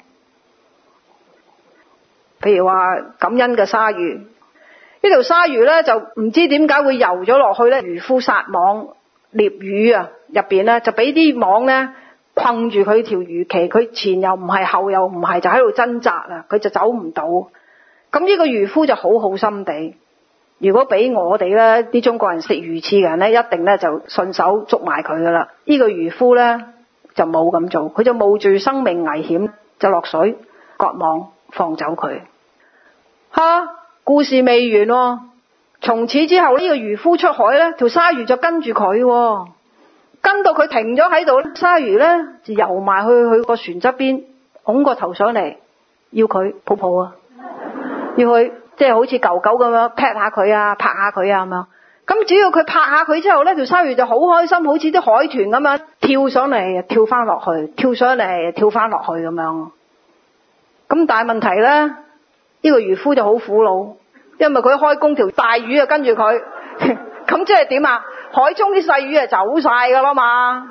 譬如話感恩嘅鯊魚，呢條鯊魚呢就唔知點解會游咗落去呢，漁夫撒網獵魚啊，入邊呢就俾啲網呢困住佢條魚鰭，佢前又唔係後又唔係，就喺度掙扎啊，佢就走唔到。咁呢個漁夫就好好心地，如果俾我哋呢啲中國人食魚翅嘅人呢，一定呢就順手捉埋佢噶啦。呢個漁夫呢就冇咁做，佢就冒住生命危險就落水割網放走佢。故事未完喎。從此之後呢個漁夫出海呢，條鯊魚就跟住佢，跟到佢停咗喺度，鯊魚呢就游埋去個船側邊，拱個頭上嚟，要佢抱抱啊，要佢即係好似狗狗咁樣 pat 下佢啊，拍下佢啊咁樣。咁只要佢拍下佢之後呢，條鯊魚就好開心，好似啲海豚咁樣跳上嚟，跳翻落去，跳上嚟，跳翻落去咁樣。咁但係問題呢，呢個漁夫就好苦惱。因為佢開工，條大魚啊跟住佢，咁即係點啊？海中啲細魚啊走晒噶啦嘛！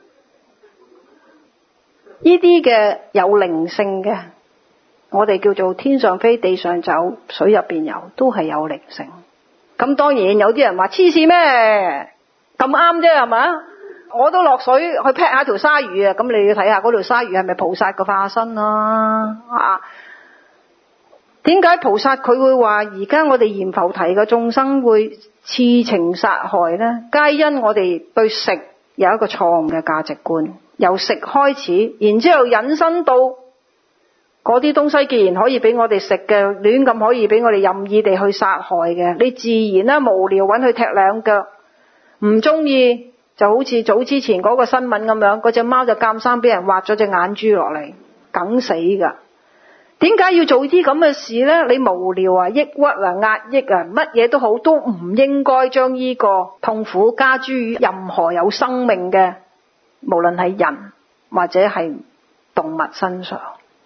呢啲嘅有靈性嘅，我哋叫做天上飛地上走，水入邊游，都係有靈性。咁當然有啲人話黐線咩？咁啱啫係咪？我都落水去劈下條鯊魚啊！咁你要睇下嗰條鯊魚係咪菩薩嘅化身啊？點解菩薩佢會話而家我哋閻浮提嘅眾生會熾情殺害呢？皆因我哋對食有一個錯誤嘅價值觀，由食開始，然之後引申到嗰啲東西既然可以俾我哋食嘅，亂咁可以俾我哋任意地去殺害嘅，你自然啦無聊揾佢踢兩腳，唔中意就好似早之前嗰個新聞咁樣，嗰隻貓就監生俾人挖咗隻眼珠落嚟，梗死噶。點解要做啲咁嘅事呢？你無聊啊，抑鬱啊，壓抑啊，乜嘢都好，都唔應該將呢個痛苦加諸於任何有生命嘅，無論係人或者係動物身上。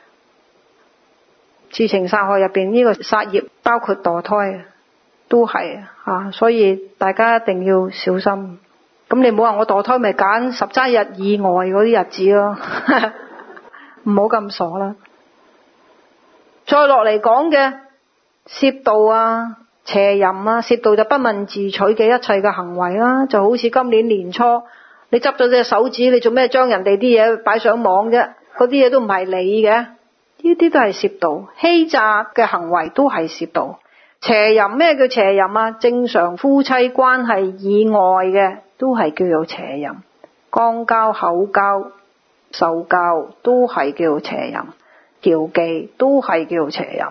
痴情殺害入邊呢個殺業包括墮胎都係啊，所以大家一定要小心。咁你唔好話我墮胎咪揀十齋日以外嗰啲日子咯，唔好咁傻啦。再落嚟講嘅竊盜啊、邪淫啊，竊盜就不問自取嘅一切嘅行為啦，就好似今年年初你執咗隻手指，你做咩將人哋啲嘢擺上網啫？嗰啲嘢都唔係你嘅，呢啲都係竊盜，欺詐嘅行為都係竊盜。邪淫，咩叫邪淫啊？正常夫妻關係以外嘅都係叫做邪淫，肛交、口交、受交都係叫做邪淫，嫖妓都係叫做邪淫。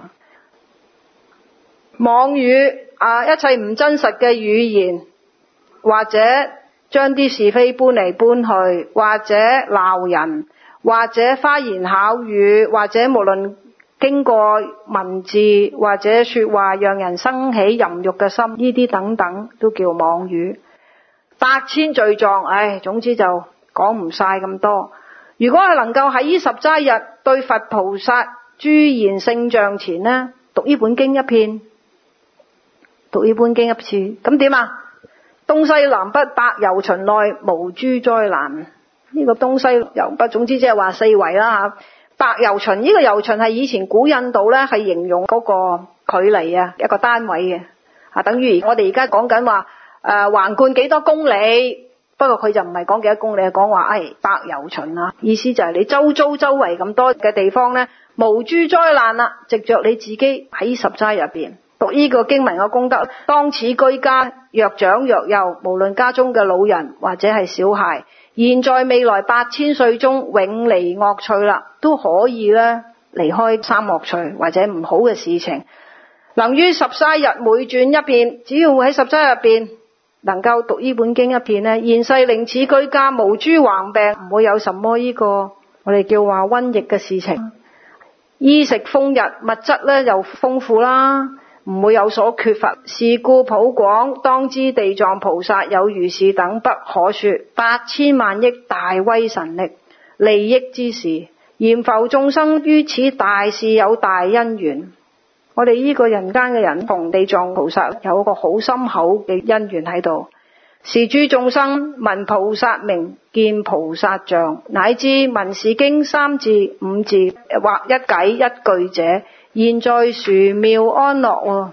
妄語啊，一切唔真實嘅語言，或者將啲是非搬嚟搬去，或者鬧人，或者花言巧語，或者無論經過文字或者說話讓人生起淫慾嘅心，呢啲等等都叫妄語。百千罪狀，總之就講唔晒咁多。如果係能夠喺呢十齋日對佛菩薩諸賢聖像前呢，讀呢本經一遍，讀呢本經一次，咁點啊？東西南北百由旬內無諸災難。呢個東西由北，總之即係話四圍啦吓。百由旬，呢個由旬係以前古印度咧，係形容嗰個距離啊，一個單位嘅啊，等於我哋而家講緊話橫貫幾多公里，不過佢就唔係講幾多公里，係講話百由旬啊，意思就係你周圍咁多嘅地方咧，無諸災難啦。藉着你自己喺十齋入邊讀呢個經文嘅功德，當此居家若長若幼，無論家中嘅老人或者係小孩，現在未來8000歲中永離惡趣啦，都可以咧離開三惡趣或者唔好嘅事情。能於十齋日每轉一遍，只要喺十齋入邊能夠讀呢本經一遍呢，現世令此居家無諸橫病，唔會有什麼呢個我哋叫話瘟疫嘅事情。衣食豐溢，物質咧又豐富啦，唔會有所缺乏。是故普廣，當知地藏菩薩有如是等不可說8000萬億大威神力利益之事，閻浮眾生於此大事有大因緣。我哋呢個人間嘅人同地藏菩薩有一個好深厚嘅因緣喺度。是諸眾生聞菩薩名，見菩薩像，乃至聞是經3字5字或一偈一句者，現在殊妙安樂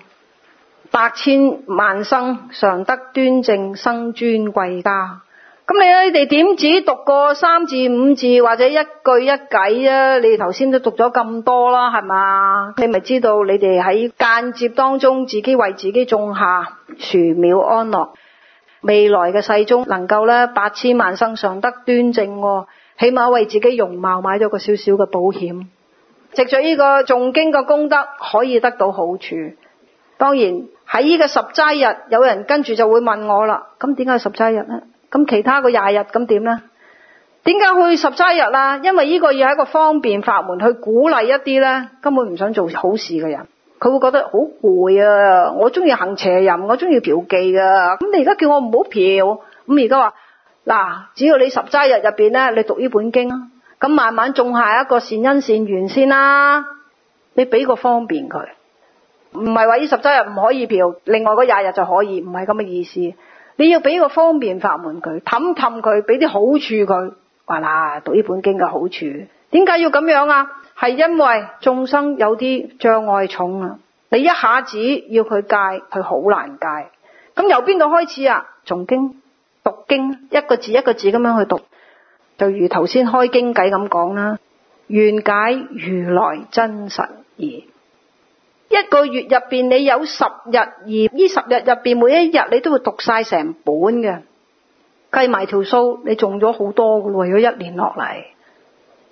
，8000萬生常得端正生尊貴家。咁你哋點止讀過3字5字或者一句一偈啊？你哋頭先都讀咗咁多啦，係嘛？你咪知道你哋喺間接當中自己為自己種下殊妙安樂。未來嘅世中能夠咧8000萬生常得端正，起碼為自己容貌買咗個少少嘅保險。藉着呢個誦經嘅功德可以得到好處。當然喺呢個十齋日，有人跟住就會問我啦，咁點解十齋日呢？咁其他個20日咁點呢？點解去十齋日啊？因為呢個要係一個方便法門去鼓勵一啲咧根本唔想做好事嘅人。佢會覺得好攰啊！我中意行邪淫，我中意嫖妓啊！咁你而家叫我唔好嫖，咁而家話嗱，只要你十齋日入邊咧，你讀呢本經啊，咁慢慢種下一個善因善緣先啦。你俾個方便佢，唔係話呢十齋日唔可以嫖，另外嗰20日就可以，唔係咁嘅意思。你要俾個方便法門佢，氹佢，俾啲好處佢。話嗱，讀呢本經嘅好處，點解要咁樣啊？係因為眾生有啲障礙重啊，你一下子要佢戒，佢好難戒。咁由邊度開始啊？從經讀經，一個字一個字咁樣去讀，就如頭先開經偈咁講啦。願解如來真實義。一個月入邊你有10日，而呢10日入邊每一日你都會讀晒成本嘅，計埋條數你中咗好多嘅喎。如果1年落嚟，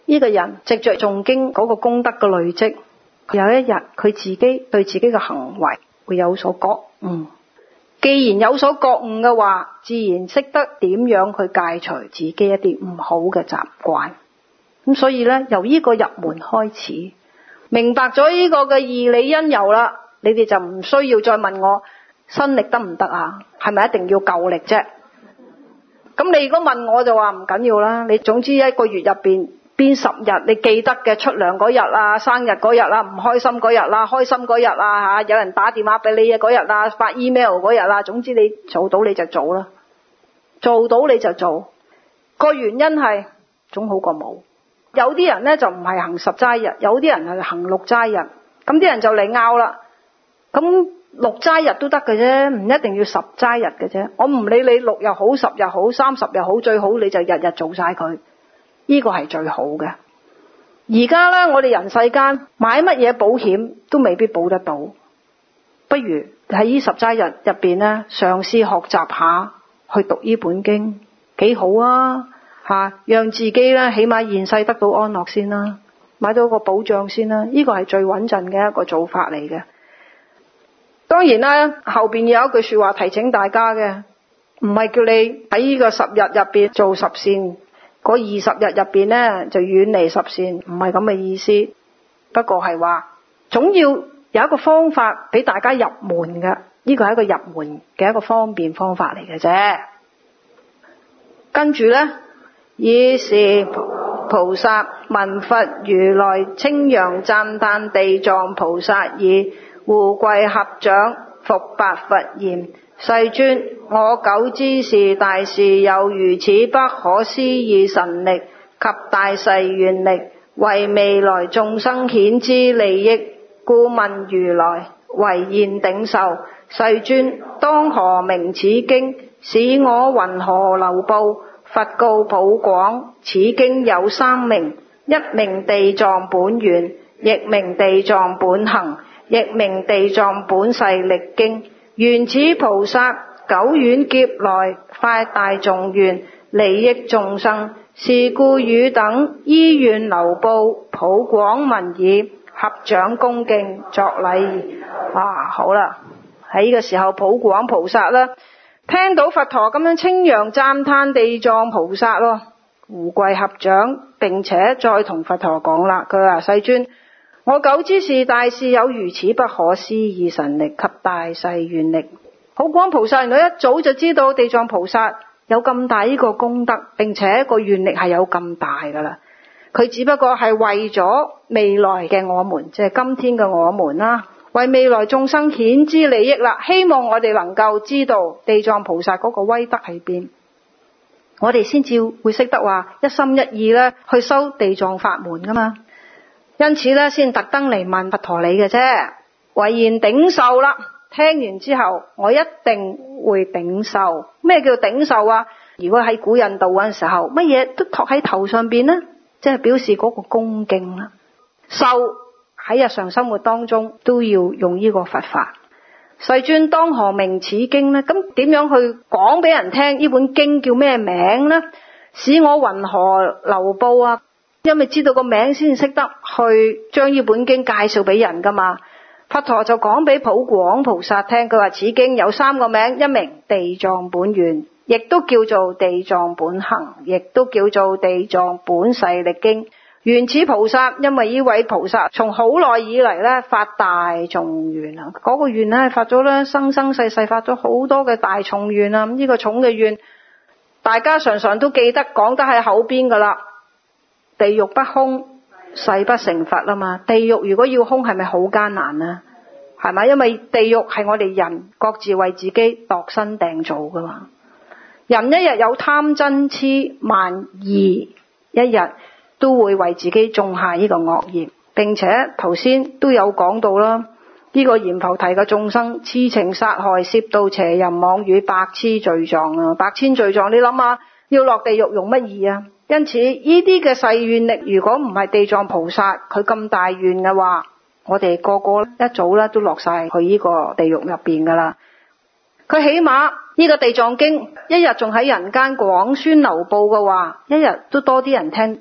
呢個人藉着誦經嗰個功德嘅累積，有一日佢自己對自己嘅行為會有所覺悟。既然有所覺悟嘅話，自然識得點樣去戒除自己一啲唔好嘅習慣。咁所以呢，由呢個入門開始，明白咗呢個嘅義理因由啦，你哋就唔需要再問我身力得唔得啊？係咪一定要夠力啫？咁你如果問我就話唔緊要啦，你總之一個月入邊邊10日你記得嘅，出糧嗰日啊，生日嗰日啊，唔開心嗰日啦，開心嗰日啊，有人打電話俾你嗰日啊，發 email 嗰日啊，總之你做到你就做啦，做到你就做。個原因係總好過冇。有啲人呢就唔係行10齋日，有啲人係行6齋日，咁啲人就嚟拗啦。咁6齋日都得嘅啫，唔一定要10齋日嘅啫。我唔理你6又好10又好30又好，最好你就日日做晒佢，呢個係最好嘅。而家呢，我哋人世間買乜嘢保險都未必保得到，不如喺呢10齋日入邊呢，嘗試學習下去讀呢本經，幾好啊！讓自己呢起碼現世得到安樂先啦，買到個保障先啦，呢個係最穩陣嘅一個做法嚟嘅。當然啦，後邊有一句說話提醒大家嘅，唔係叫你喺呢個10日入邊做10善，嗰20日入邊呢就遠離10善，唔係咁嘅意思。不過係話總要有一個方法俾大家入門嘅，呢個係一個入門嘅一個方便方法嚟嘅啫。跟住呢，以是菩薩聞佛如來稱揚讚歎地藏菩薩已，胡跪合掌復白佛言：世尊，我久知是大士有如此不可思議神力及大誓願力，為未來眾生顯之利益，故問如來唯現頂受。世尊，當何名此經？使我云何流布？佛告普廣：此經有3名，一名地藏本願，亦名地藏本行，亦名地藏本誓力經。願此菩薩久遠劫來發大眾願，利益眾生，是故汝等依願流布，普廣聞已，合掌恭敬作禮儀。好啦，喺呢個時候普廣菩薩啦，聽到佛陀咁樣稱揚讚歎地藏菩薩咯，胡跪合掌，並且再同佛陀講啦。佢話：世尊，我久知是大士有如此不可思議神力及大誓願力。普廣菩薩原來一早就知道地藏菩薩有咁大呢個功德，並且個願力係有咁大噶啦。佢只不過係為咗未來嘅我們，即係今天嘅我們啦，為未來眾生顯之利益啦，希望我哋能夠知道地藏菩薩嗰個威德喺邊，我哋先至會識得話一心一意咧去修地藏法門噶嘛。因此咧，先特登嚟問佛陀你嘅啫，唯現頂受啦。聽完之後，我一定會頂受。咩叫頂受啊？如果喺古印度嗰陣時候，乜嘢都托喺頭上邊呢，即係表示嗰個恭敬啦。受喺日常生活當中都要用呢個佛法。世尊，當何名此經呢？咁點樣去講俾人聽呢本經叫咩名呢？使我云何流布啊？因為知道個名先識得去將呢本經介紹俾人噶嘛。佛陀就講俾普廣菩薩聽，佢話此經有3個名，一名地藏本願，亦都叫做地藏本行，亦都叫做地藏本誓力經。願此菩薩，因為呢位菩薩從好耐以嚟咧發大眾願啊，嗰個願咧發咗咧生生世世發咗好多嘅大重願啊。咁呢個重嘅願，大家常常都記得講得喺口邊噶啦。地獄不空，誓不成佛啊嘛。地獄如果要空，係咪好艱難啊？係咪？因為地獄係我哋人各自為自己度身訂造噶嘛。人一日有貪嗔癡慢疑，一日都會為自己種下呢個惡業。並且頭先都有講到啦，呢個閻浮提嘅眾生癡情殺害攝盜邪淫妄語百千罪狀啊，百千罪狀，你諗下要落地獄容乜易啊？因此呢啲嘅誓願力，如果唔係地藏菩薩佢咁大願嘅話，我哋個個一早咧都落晒去呢個地獄入邊噶啦。佢起碼呢個地藏經一日仲喺人間廣宣流布嘅話，一日都多啲人聽，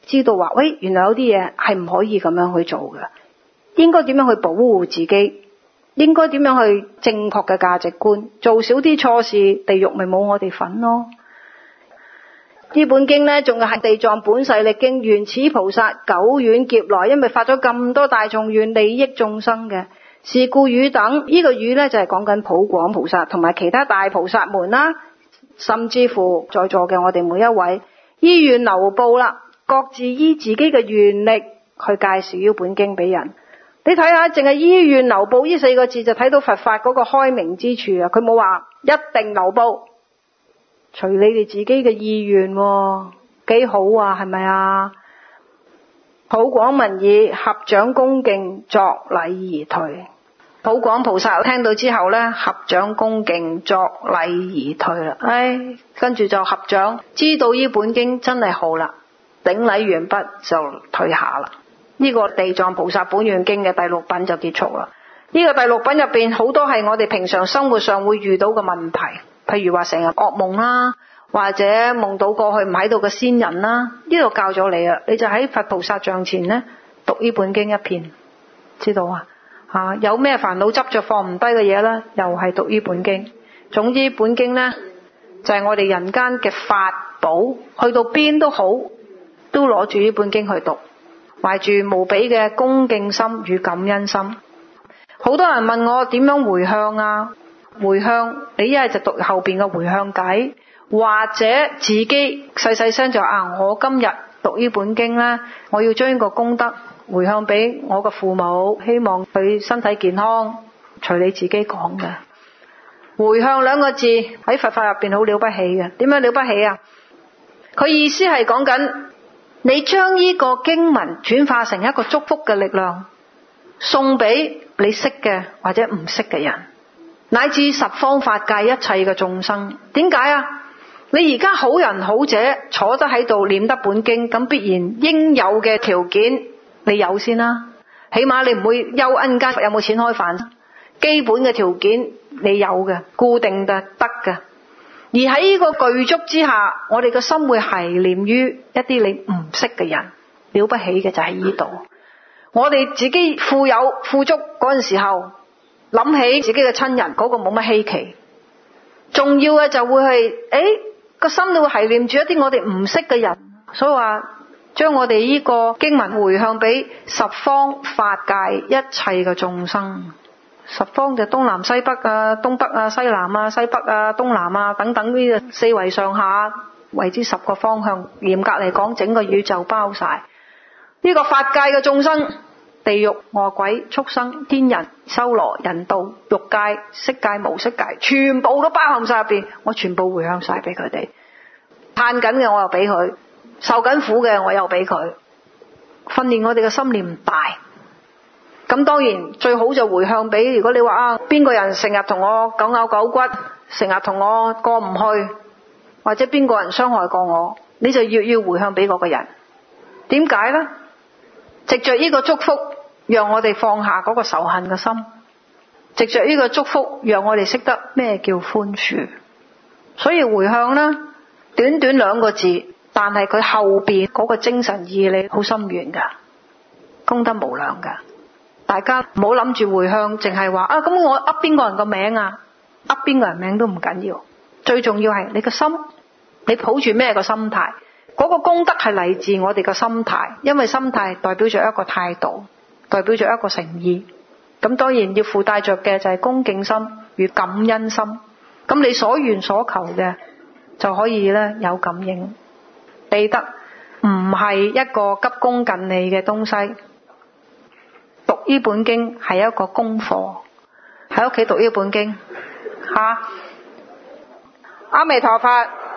知道話，喂，原來有啲嘢係唔可以咁樣去做嘅，應該點樣去保護自己，應該點樣去正確嘅價值觀，做少啲錯事，地獄咪冇我哋份咯。呢本經呢，仲係地藏本誓力經，原始菩薩久遠劫來，因為發咗咁多大眾願利益眾生嘅，是故汝等，呢個汝呢，就係講緊普廣菩薩同埋其他大菩薩們啦，甚至乎在座嘅我哋每一位，依願流布啦，各自依自己嘅願力去介紹呢本經俾人。你睇下，淨係依願流布呢4個字就睇到佛法嗰個開明之處啊！佢冇話一定流布，隨你哋自己嘅意願，幾好啊，係咪啊？普廣聞已，合掌恭敬作禮而退。普廣菩薩聽到之後呢，合掌恭敬作禮而退啦。跟住就合掌，知道呢本經真係好啦，頂禮完畢就退下啦。呢個地藏菩薩本願經嘅第6品就結束啦。呢個第6品入邊好多係我哋平常生活上會遇到嘅問題，譬如話成日噩夢啦，或者夢到過去唔喺度嘅先人啦，呢度教咗你啦，你就喺佛菩薩像前呢，讀呢本經一遍，知道啊？有咩煩惱執着放唔低嘅嘢呢，又係讀呢本經。總之本經呢，就係我哋人間嘅法寶，去到邊都好，都攞住呢本經去讀，懷住無比嘅恭敬心與感恩心。好多人問我點樣回向啊？回向你一係就讀後邊嘅回向偈，或者自己細細聲就我今日讀呢本經呢，我要將呢個功德回向俾我嘅父母，希望佢身體健康，隨你自己講嘅。回向2個字喺佛法入邊好了不起嘅。點樣了不起啊？佢意思係講緊你將呢個經文轉化成一個祝福嘅力量，送俾你識嘅或者唔識嘅人，乃至十方法界一切嘅眾生。點解啊？你而家好人好者坐得喺度念得本經，咁必然應有嘅條件你有先啦，起碼你唔會憂恩間有冇錢開飯，基本嘅條件你有嘅，固定嘅得嘅。而喺呢個具足之下，我哋嘅心會繫念於一啲你唔識嘅人。了不起嘅就喺呢度，我哋自己富有富足嗰陣時候，諗起自己嘅親人，嗰個冇乜稀奇。重要嘅就會係個心裏會繫念住一啲我哋唔識嘅人，所以話將我哋呢個經文回向俾十方法界一切嘅眾生。十方就東南西北啊，東北啊，西南啊，西北啊，東南啊等等，呢個4圍上下為之10個方向，嚴格嚟講整個宇宙包晒。呢個法界嘅眾生，地獄、餓鬼、畜生、天人、修羅、人道、欲界、色界、無色界，全部都包含晒入邊，我全部回向晒俾佢哋。嘆緊嘅我又俾佢，受緊苦嘅我又俾佢，訓練我哋嘅心念大。咁當然最好就回向俾，如果你話邊個人成日同我狗咬狗骨，成日同我過唔去，或者邊個人傷害過我，你就要回向俾嗰個人。點解呢？藉着呢個祝福，讓我哋放下嗰個仇恨嘅心；藉着呢個祝福，讓我哋識得咩叫寬恕。所以回向呢，短短2個字，但係佢後邊嗰個精神義理好深遠噶，功德無量噶。大家唔好諗住回向，淨係話咁我噏邊個人個名啊，噏邊個人名都唔緊要，最重要係你個心，你抱住咩個心態，嗰個功德係嚟自我哋個心態，因為心態代表着一個態度，代表着一個誠意。咁當然要附帶着嘅就係恭敬心與感恩心。咁你所願所求嘅就可以咧有感應。記得唔係一個急功近利嘅東西。讀呢本經係一個功課，喺屋企讀呢本經阿彌陀佛。